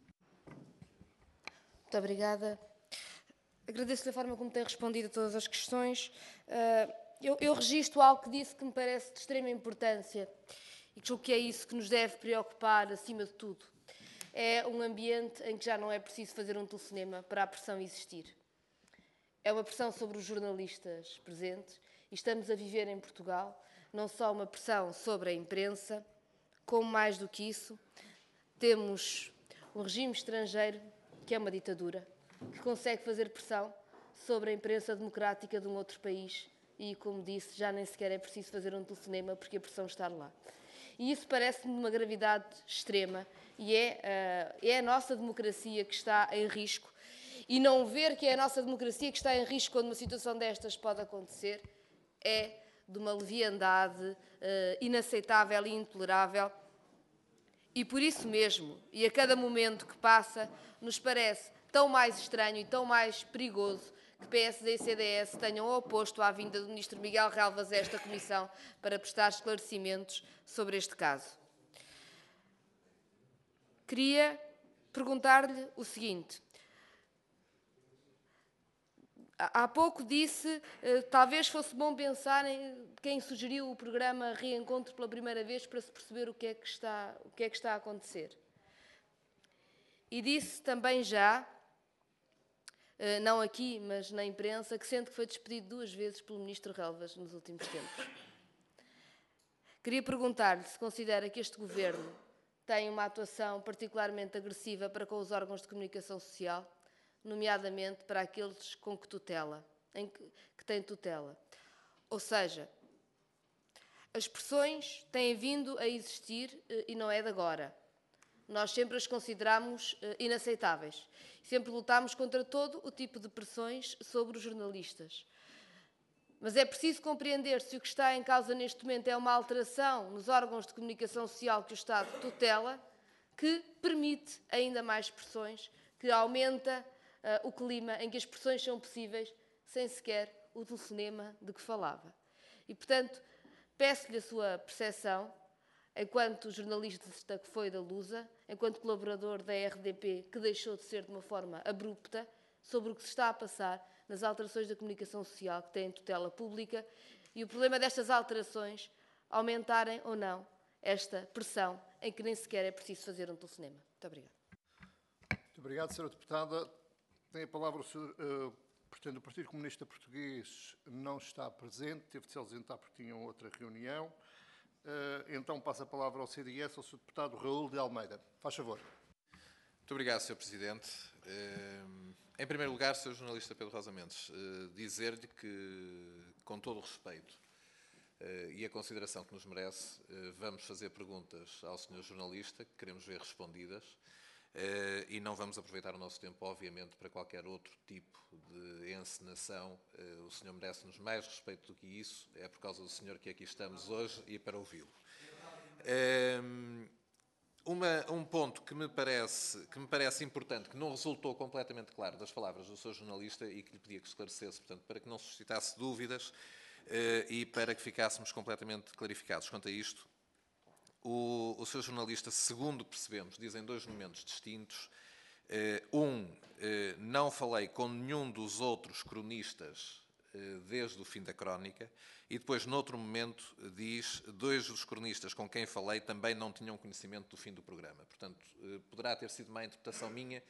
Muito obrigada. Agradeço-lhe a forma como tem respondido a todas as questões. Eu registro algo que disse que me parece de extrema importância e que julgo que é isso que nos deve preocupar acima de tudo. É um ambiente em que já não é preciso fazer um telefonema para a pressão existir. É uma pressão sobre os jornalistas presentes e estamos a viver em Portugal não só uma pressão sobre a imprensa, como mais do que isso, temos um regime estrangeiro que é uma ditadura, que consegue fazer pressão sobre a imprensa democrática de um outro país e, como disse, já nem sequer é preciso fazer um telefonema porque a pressão está lá. E isso parece-me de uma gravidade extrema e é a nossa democracia que está em risco. E não ver que é a nossa democracia que está em risco quando uma situação destas pode acontecer é de uma leviandade inaceitável e intolerável. E por isso mesmo, e a cada momento que passa, nos parece tão mais estranho e tão mais perigoso que PSD e CDS tenham oposto à vinda do Ministro Miguel Relvas a esta Comissão para prestar esclarecimentos sobre este caso. Queria perguntar-lhe o seguinte. Há pouco disse, talvez fosse bom pensar em quem sugeriu o programa Reencontro pela primeira vez para se perceber o que é que está a acontecer. E disse também já, não aqui, mas na imprensa, que sente que foi despedido 2 vezes pelo Ministro Relvas nos últimos tempos. Queria perguntar-lhe se considera que este Governo tem uma atuação particularmente agressiva para com os órgãos de comunicação social, nomeadamente para aqueles com que tutela, que têm tutela. Ou seja, as pressões têm vindo a existir e não é de agora. nós sempre as consideramos inaceitáveis. Sempre lutámos contra todo o tipo de pressões sobre os jornalistas. Mas é preciso compreender se o que está em causa neste momento é uma alteração nos órgãos de comunicação social que o Estado tutela, que permite ainda mais pressões, que aumenta o clima em que as pressões são possíveis, sem sequer o telefonema de que falava. E, portanto, peço-lhe a sua percepção, enquanto jornalista que foi da Lusa, enquanto colaborador da RDP, que deixou de ser de uma forma abrupta, sobre o que se está a passar nas alterações da comunicação social que têm tutela pública e o problema destas alterações aumentarem ou não esta pressão em que nem sequer é preciso fazer um telefonema. Muito obrigada. Muito obrigado, Sra. Deputada. Tem a palavra o Sr. Portanto, o Partido Comunista Português não está presente, teve de se ausentar porque tinha outra reunião. Então passo a palavra ao CDS, ao Sr. Deputado Raul de Almeida. Faz favor. Muito obrigado, Sr. Presidente. Em primeiro lugar, Sr. Jornalista Pedro Rosa Mendes, dizer-lhe que, com todo o respeito e a consideração que nos merece, vamos fazer perguntas ao Sr. Jornalista, que queremos ver respondidas, e não vamos aproveitar o nosso tempo, obviamente, para qualquer outro tipo de encenação. O senhor merece-nos mais respeito do que isso, é por causa do senhor que aqui estamos hoje e para ouvi-lo. Um ponto que me parece importante, que não resultou completamente claro das palavras do Sr. Jornalista e que lhe pedia que esclarecesse, portanto, para que não suscitasse dúvidas e para que ficássemos completamente clarificados quanto a isto. O Sr. Jornalista, segundo percebemos, diz em dois momentos distintos. Não falei com nenhum dos outros cronistas desde o fim da crónica, e depois, noutro momento, diz: dois dos cronistas com quem falei também não tinham conhecimento do fim do programa. Portanto, poderá ter sido uma interpretação minha.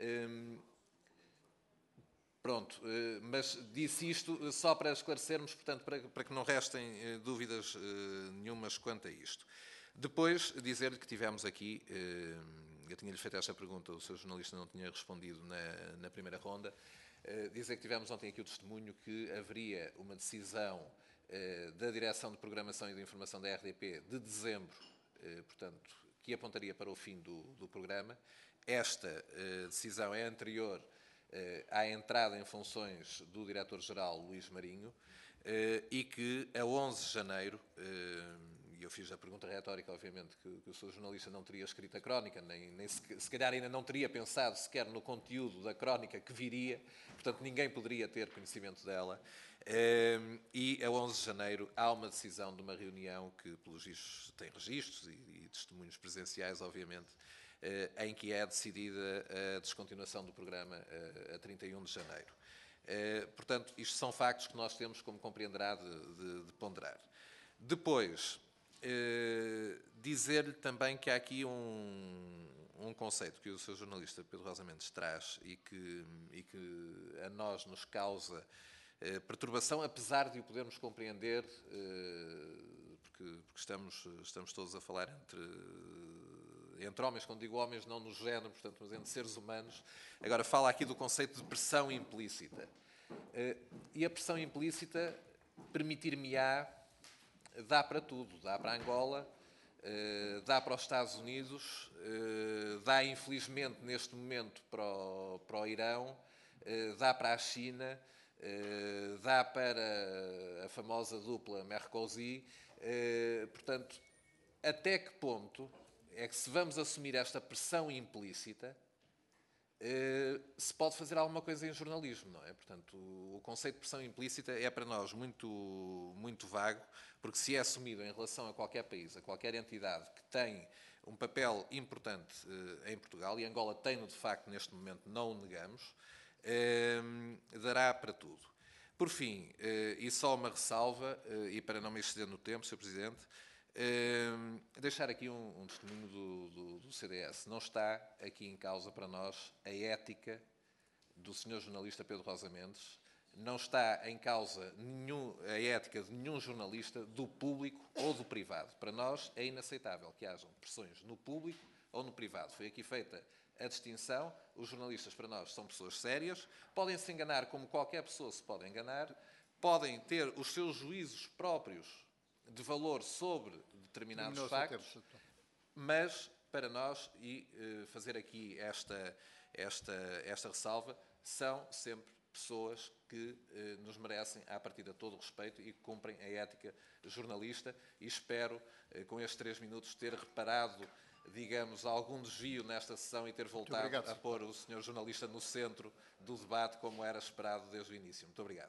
Pronto, mas disse isto só para esclarecermos, portanto, para que não restem dúvidas nenhumas quanto a isto. Depois, dizer-lhe que tivemos aqui, eu tinha-lhe feito esta pergunta, o Sr. Jornalista não tinha respondido na primeira ronda, dizer que tivemos ontem aqui o testemunho que haveria uma decisão da Direção de Programação e de Informação da RDP de dezembro, portanto, que apontaria para o fim do programa. Esta decisão é anterior à entrada em funções do Diretor-Geral Luís Marinho e que a 11 de janeiro, e eu fiz a pergunta retórica, obviamente, que o Sr. Jornalista não teria escrito a crónica, nem se calhar ainda não teria pensado sequer no conteúdo da crónica que viria, portanto ninguém poderia ter conhecimento dela. E a 11 de janeiro há uma decisão de uma reunião que, pelos vistos, tem registros e testemunhos presenciais, obviamente, em que é decidida a descontinuação do programa a 31 de janeiro. Portanto, isto são factos que nós temos, como compreenderá, de ponderar. Depois, dizer-lhe também que há aqui um conceito que o Sr. Jornalista Pedro Rosa Mendes traz e que a nós nos causa perturbação, apesar de o podermos compreender, porque estamos todos a falar entre homens, quando digo homens, não no género, portanto, mas entre seres humanos. Agora, fala aqui do conceito de pressão implícita. E a pressão implícita, permitir-me-á, dá para tudo. Dá para Angola, dá para os Estados Unidos, dá, infelizmente, neste momento, para o Irão, dá para a China, dá para a famosa dupla Merkozy. Portanto, até que ponto é que, se vamos assumir esta pressão implícita, se pode fazer alguma coisa em jornalismo, não é? Portanto, o conceito de pressão implícita é para nós muito, muito vago, porque se é assumido em relação a qualquer país, a qualquer entidade que tem um papel importante em Portugal, e Angola tem-no de facto neste momento, não o negamos, dará para tudo. Por fim, e só uma ressalva, e para não me exceder no tempo, Sr. Presidente, deixar aqui um testemunho do CDS. Não está aqui em causa para nós a ética do Sr. Jornalista Pedro Rosa Mendes, não está em causa a ética de nenhum jornalista, do público ou do privado. Para nós é inaceitável que hajam pressões no público ou no privado. Foi aqui feita a distinção. Os jornalistas, para nós, são pessoas sérias, podem se enganar como qualquer pessoa se pode enganar, podem ter os seus juízos próprios de valor sobre determinados factos, mas para nós, e fazer aqui esta ressalva, são sempre pessoas que nos merecem, à partida, todo o respeito e que cumprem a ética jornalista, e espero, com estes 3 minutos, ter reparado, digamos, algum desvio nesta sessão e ter voltado a pôr o senhor jornalista no centro do debate, como era esperado desde o início. Muito obrigado.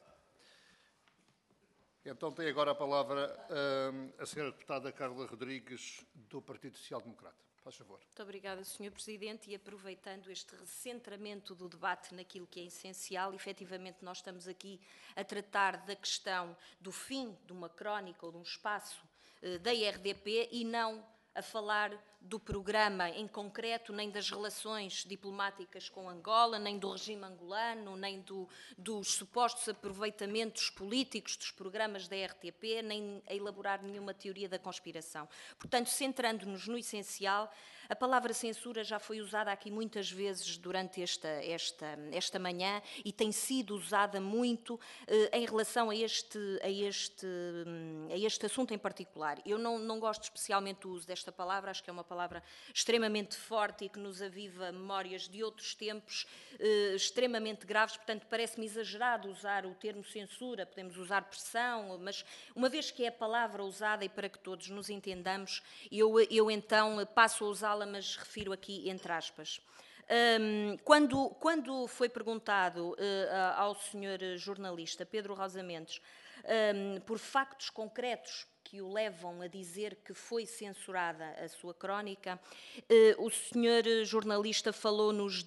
Então tem agora a palavra a senhora deputada Carla Rodrigues, do Partido Social Democrata. Faz favor. Muito obrigada, Sr. Presidente, e aproveitando este recentramento do debate naquilo que é essencial, efetivamente nós estamos aqui a tratar da questão do fim de uma crónica ou de um espaço da RDP e não a falar do programa em concreto, nem das relações diplomáticas com Angola, nem do regime angolano, nem dos supostos aproveitamentos políticos dos programas da RTP, nem a elaborar nenhuma teoria da conspiração. Portanto, centrando-nos no essencial, a palavra censura já foi usada aqui muitas vezes durante esta manhã e tem sido usada muito em relação a este assunto em particular. Eu não gosto especialmente do uso desta palavra, acho que é uma palavra extremamente forte e que nos aviva memórias de outros tempos extremamente graves, portanto parece-me exagerado usar o termo censura, podemos usar pressão, mas uma vez que é a palavra usada e para que todos nos entendamos, eu então passo a usá-la, mas refiro aqui entre aspas. Quando foi perguntado ao senhor jornalista Pedro Rosa Mendes por factos concretos que o levam a dizer que foi censurada a sua crónica, o senhor jornalista falou-nos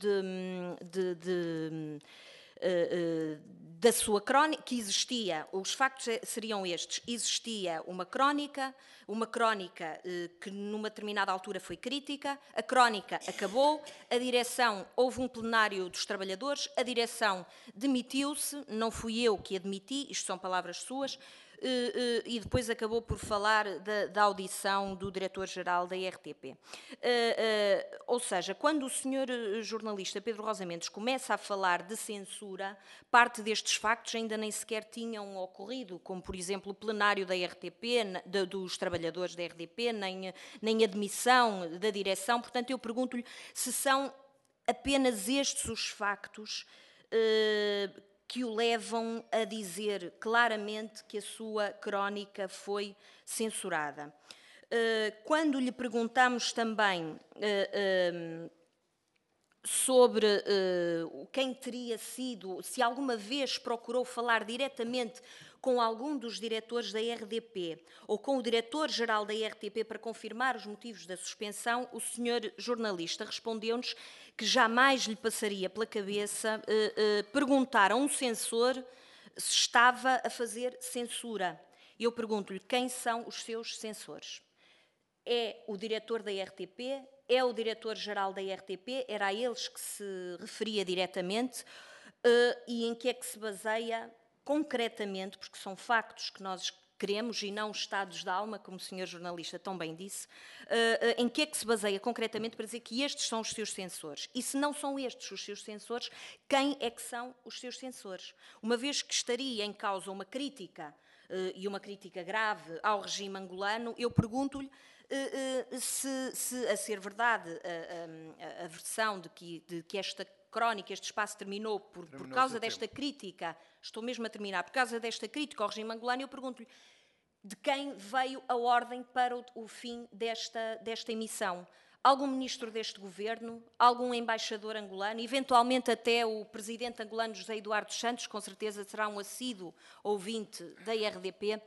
da sua crónica, que existia, os factos seriam estes: existia uma crónica que numa determinada altura foi crítica, a crónica acabou, a direção, houve um plenário dos trabalhadores, a direção demitiu-se, não fui eu que a demiti, isto são palavras suas, e depois acabou por falar da audição do diretor-geral da RTP. Ou seja, quando o senhor jornalista Pedro Rosa Mendes começa a falar de censura, parte destes factos ainda nem sequer tinham ocorrido, como, por exemplo, o plenário da RTP, dos trabalhadores da RTP, nem a demissão da direção. Portanto, eu pergunto-lhe se são apenas estes os factos que o levam a dizer claramente que a sua crónica foi censurada. Quando lhe perguntamos também sobre quem teria sido, se alguma vez procurou falar diretamente com algum dos diretores da RDP ou com o diretor-geral da RTP para confirmar os motivos da suspensão, o senhor jornalista respondeu-nos que jamais lhe passaria pela cabeça perguntar a um censor se estava a fazer censura. Eu pergunto-lhe quem são os seus censores. É o diretor da RTP? É o diretor-geral da RTP? Era a eles que se referia diretamente? E em que é que se baseia concretamente, porque são factos que nós queremos e não estados de alma, como o senhor jornalista tão bem disse, em que é que se baseia concretamente para dizer que estes são os seus censores? E se não são estes os seus censores, quem é que são os seus censores? Uma vez que estaria em causa uma crítica, e uma crítica grave ao regime angolano, eu pergunto-lhe se a ser verdade a versão de que esta crónica, este espaço terminou por causa desta crítica, estou mesmo a terminar, por causa desta crítica ao regime angolano, eu pergunto-lhe de quem veio a ordem para o fim desta emissão. Algum ministro deste governo, algum embaixador angolano, eventualmente até o presidente angolano José Eduardo Santos, com certeza será um assíduo ouvinte da RDP.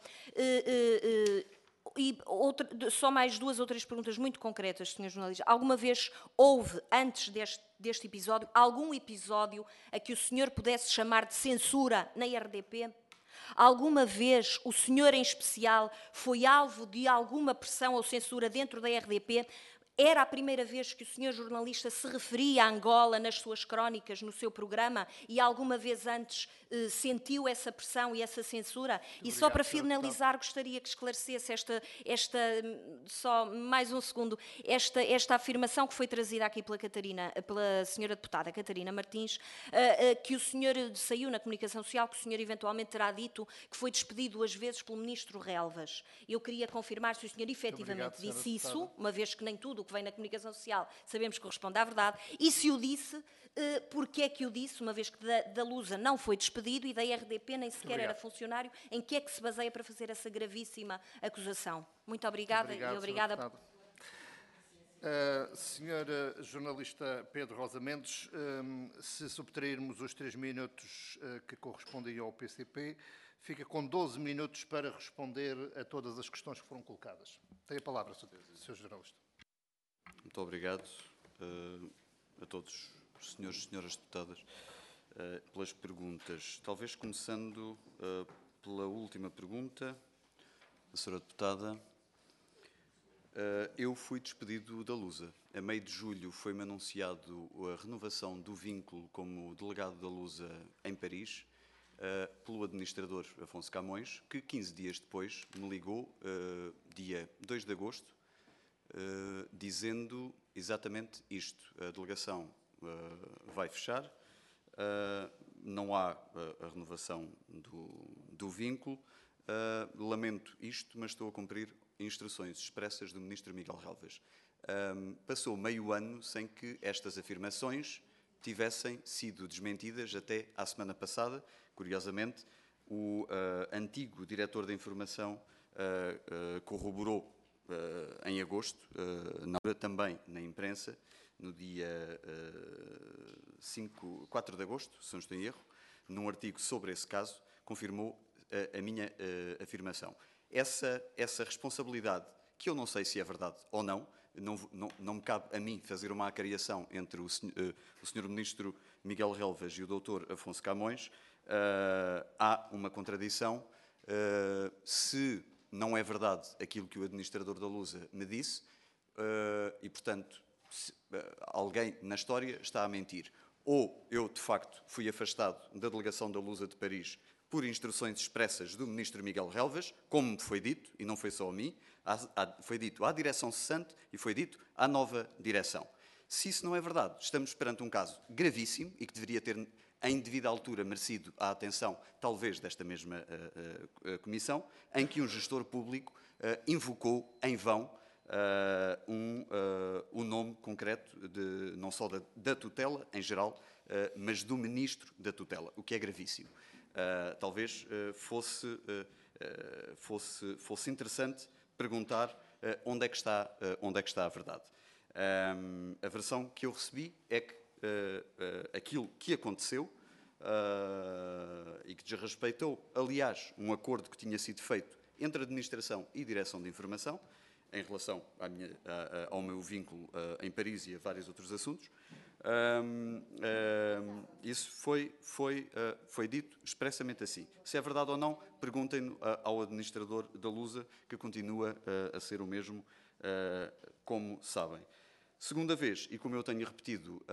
E só mais 2 ou 3 perguntas muito concretas, Sr. jornalista. Alguma vez houve, antes deste episódio, algum episódio a que o senhor pudesse chamar de censura na RDP? Alguma vez o senhor, em especial, foi alvo de alguma pressão ou censura dentro da RDP? Era a primeira vez que o senhor jornalista se referia a Angola nas suas crónicas, no seu programa, e alguma vez antes sentiu essa pressão e essa censura? E só para finalizar, gostaria que esclarecesse só mais um segundo, esta afirmação que foi trazida aqui pela senhora deputada Catarina Martins, que o senhor saiu na comunicação social, que o senhor eventualmente terá dito que foi despedido 2 vezes pelo ministro Relvas. Eu queria confirmar se o senhor efetivamente disse isso, uma vez que nem tudo do que vem na comunicação social, sabemos que corresponde à verdade, e se o disse, porque é que o disse, uma vez que da Lusa não foi despedido e da RDP nem sequer era funcionário, em que é que se baseia para fazer essa gravíssima acusação? Muito obrigada e obrigada. Senhora jornalista Pedro Rosa Mendes, se subtrairmos os 3 minutos que correspondem ao PCP, fica com 12 minutos para responder a todas as questões que foram colocadas. Tem a palavra, Sr. Jornalista. Muito obrigado a todos os senhores e senhoras deputadas pelas perguntas. Talvez começando pela última pergunta, da senhora deputada. Eu fui despedido da Lusa. A meio de julho foi-me anunciado a renovação do vínculo como delegado da Lusa em Paris pelo administrador Afonso Camões, que 15 dias depois me ligou, dia 2 de agosto, dizendo exatamente isto. A delegação vai fechar, não há a renovação do vínculo. Lamento isto, mas estou a cumprir instruções expressas do Ministro Miguel Relvas. Passou meio ano sem que estas afirmações tivessem sido desmentidas até à semana passada. Curiosamente, o antigo diretor da informação corroborou em agosto, também na imprensa, no dia 4 de agosto, se não estou em erro, num artigo sobre esse caso, confirmou a minha afirmação. Essa responsabilidade, que eu não sei se é verdade ou não me cabe a mim fazer uma acariação entre o Sr. Ministro Miguel Relvas e o Dr. Afonso Camões. Há uma contradição. Se não é verdade aquilo que o administrador da Lusa me disse, e, portanto, alguém na história está a mentir. Ou eu, de facto, fui afastado da delegação da Lusa de Paris por instruções expressas do Ministro Miguel Relvas, como foi dito, e não foi só a mim, foi dito à direção cessante e foi dito à nova direção. Se isso não é verdade, estamos perante um caso gravíssimo e que deveria ter, em devida altura, merecido a atenção, talvez, desta mesma comissão, em que um gestor público invocou em vão o nome concreto, não só da tutela em geral, mas do Ministro da tutela, o que é gravíssimo. Talvez fosse interessante perguntar onde é que está a verdade. A versão que eu recebi é que aquilo que aconteceu e que desrespeitou, aliás, um acordo que tinha sido feito entre a Administração e Direção de Informação, em relação ao meu vínculo em Paris e a vários outros assuntos. Isso foi dito expressamente assim. Se é verdade ou não, perguntem ao administrador da Lusa, que continua a ser o mesmo, como sabem. Segunda vez, e como eu tenho repetido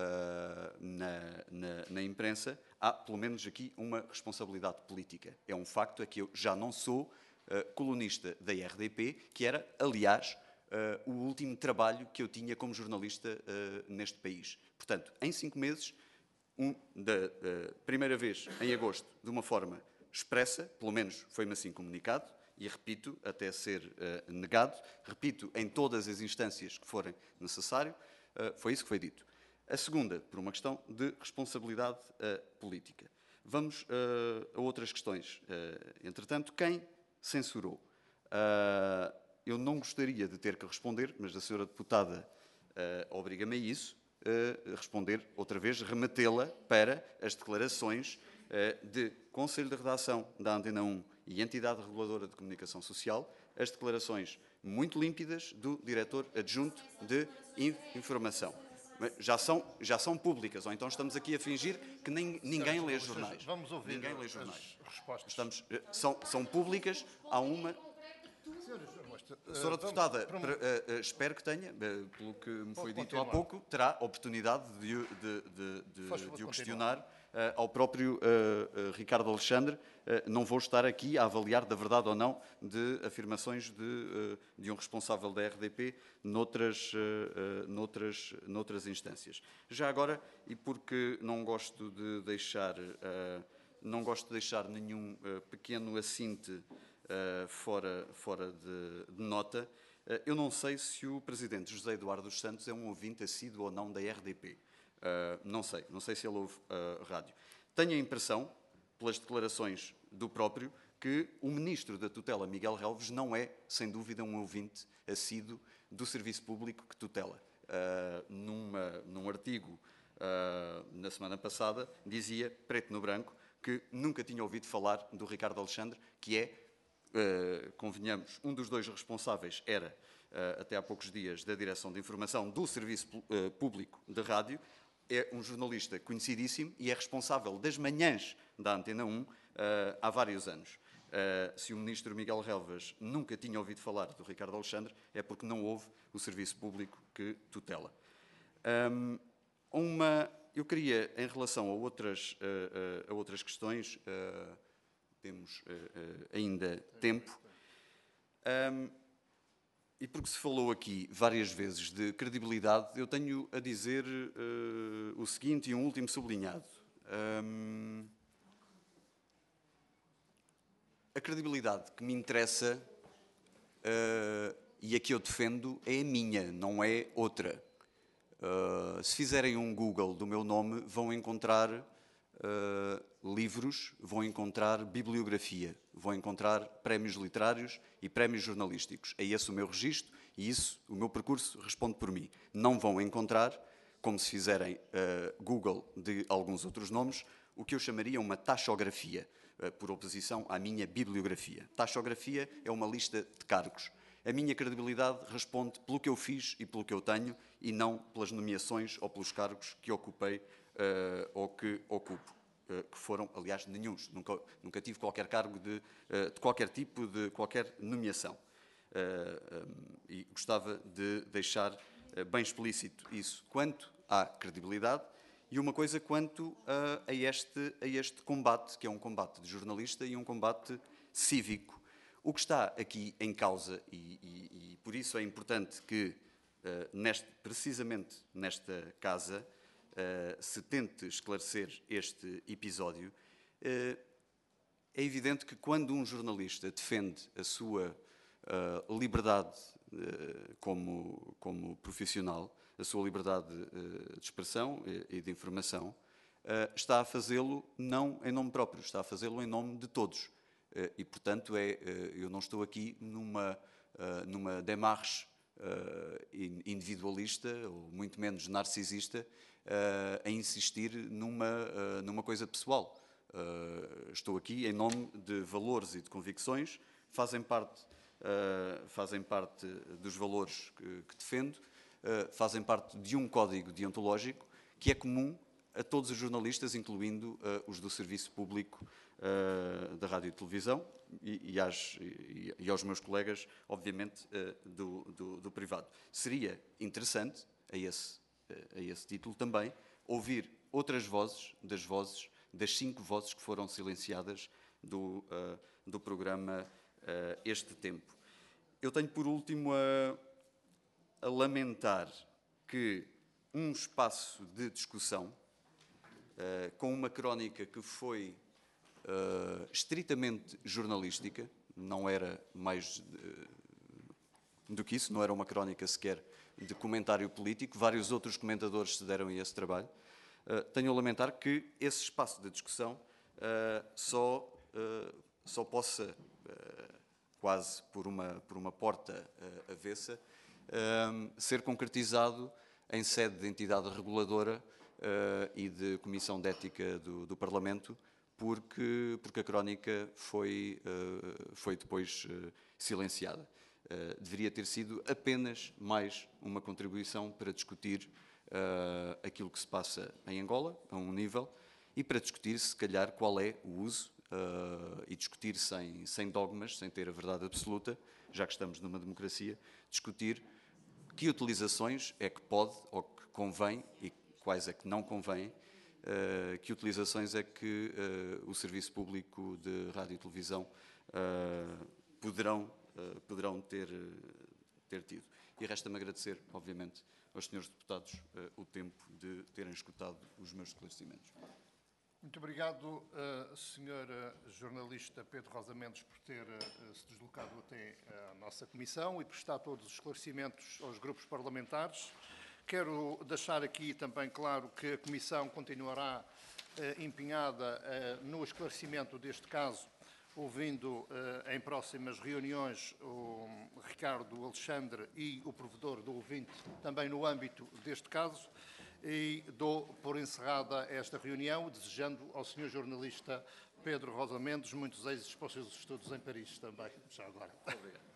na imprensa, há pelo menos aqui uma responsabilidade política. É um facto, é que eu já não sou colunista da RDP, que era, aliás, o último trabalho que eu tinha como jornalista neste país. Portanto, em 5 meses, da primeira vez, em agosto, de uma forma expressa, pelo menos foi-me assim comunicado, e repito, até ser negado, repito em todas as instâncias que forem necessário, foi isso que foi dito. A segunda, por uma questão de responsabilidade política. Vamos a outras questões. Entretanto, quem censurou? Eu não gostaria de ter que responder, mas a senhora deputada obriga-me a isso, responder outra vez, remetê-la para as declarações de Conselho de Redação da Antena 1 e Entidade Reguladora de Comunicação Social, as declarações muito límpidas do Diretor Adjunto de Informação. Já são públicas, ou então estamos aqui a fingir que ninguém lê jornais. Vamos ouvir ninguém lê jornais. As respostas. São públicas, há uma... Senhora Deputada, espero que tenha, pelo que me foi dito há pouco, terá oportunidade de o questionar ao próprio Ricardo Alexandre. Não vou estar aqui a avaliar da verdade ou não de afirmações de um responsável da RDP noutras instâncias. Já agora, e porque não gosto de deixar nenhum pequeno assinte fora de nota, Eu não sei se o Presidente José Eduardo dos Santos é um ouvinte assíduo ou não da RDP. Não sei se ele ouve rádio. Tenho a impressão, pelas declarações do próprio, que o Ministro da Tutela, Miguel Relves, não é, sem dúvida, um ouvinte assíduo do serviço público que tutela. Num artigo na semana passada, dizia, preto no branco, que nunca tinha ouvido falar do Ricardo Alexandre, que é, convenhamos, um dos dois responsáveis era, até há poucos dias, da Direção de Informação do Serviço Público de Rádio, é um jornalista conhecidíssimo e é responsável das manhãs da Antena 1 há vários anos. Se o Ministro Miguel Relvas nunca tinha ouvido falar do Ricardo Alexandre, é porque não houve o serviço público que tutela. Eu queria, em relação a outras questões, temos ainda tempo, e porque se falou aqui várias vezes de credibilidade, eu tenho a dizer o seguinte e um último sublinhado. A credibilidade que me interessa e a que eu defendo é a minha, não é outra. Se fizerem um Google do meu nome, vão encontrar livros, vão encontrar bibliografia, vão encontrar prémios literários e prémios jornalísticos. É esse o meu registro e isso, o meu percurso, responde por mim. Não vão encontrar, como se fizerem Google de alguns outros nomes, o que eu chamaria uma taxografia, por oposição à minha bibliografia. Taxografia é uma lista de cargos. A minha credibilidade responde pelo que eu fiz e pelo que eu tenho e não pelas nomeações ou pelos cargos que ocupei ou que ocupo, que foram, aliás, nenhuns. Nunca tive qualquer cargo de qualquer tipo, de qualquer nomeação. E gostava de deixar bem explícito isso quanto à credibilidade e uma coisa quanto a este combate, que é um combate de jornalista e um combate cívico. O que está aqui em causa, e por isso é importante que, precisamente nesta casa, se tente esclarecer este episódio, é evidente que quando um jornalista defende a sua liberdade como profissional, a sua liberdade de expressão e de informação, está a fazê-lo não em nome próprio, está a fazê-lo em nome de todos. E, portanto, eu não estou aqui numa démarche individualista, ou muito menos narcisista, a insistir numa coisa pessoal. Estou aqui em nome de valores e de convicções, fazem parte dos valores que defendo, fazem parte de um código deontológico que é comum a todos os jornalistas, incluindo os do Serviço Público da Rádio e Televisão e aos meus colegas, obviamente, do privado. Seria interessante, a esse título também, ouvir outras vozes, das 5 vozes que foram silenciadas do programa Este Tempo. Eu tenho, por último, a lamentar que um espaço de discussão, com uma crónica que foi estritamente jornalística, não era mais do que isso, não era uma crónica sequer de comentário político, vários outros comentadores se deram a esse trabalho. Tenho a lamentar que esse espaço de discussão só possa, quase por uma porta avessa, ser concretizado em sede de entidade reguladora e de Comissão de Ética do Parlamento, porque a crónica foi depois silenciada. Deveria ter sido apenas mais uma contribuição para discutir aquilo que se passa em Angola, a um nível, e para discutir, se calhar, qual é o uso, e discutir sem dogmas, sem ter a verdade absoluta, já que estamos numa democracia, discutir que utilizações é que pode ou que convém e quais é que não convém, que utilizações é que o Serviço Público de Rádio e Televisão poderão ter tido. E resta-me agradecer, obviamente, aos senhores deputados o tempo de terem escutado os meus esclarecimentos. Muito obrigado, Sr. jornalista Pedro Rosa Mendes, por ter se deslocado até à nossa comissão e prestar todos os esclarecimentos aos grupos parlamentares. Quero deixar aqui também claro que a comissão continuará empenhada no esclarecimento deste caso, ouvindo em próximas reuniões o Ricardo Alexandre e o provedor do ouvinte, também no âmbito deste caso. E dou por encerrada esta reunião, desejando ao Sr. jornalista Pedro Rosa Mendes muitos êxitos para os seus estudos em Paris também, já agora. Obrigado.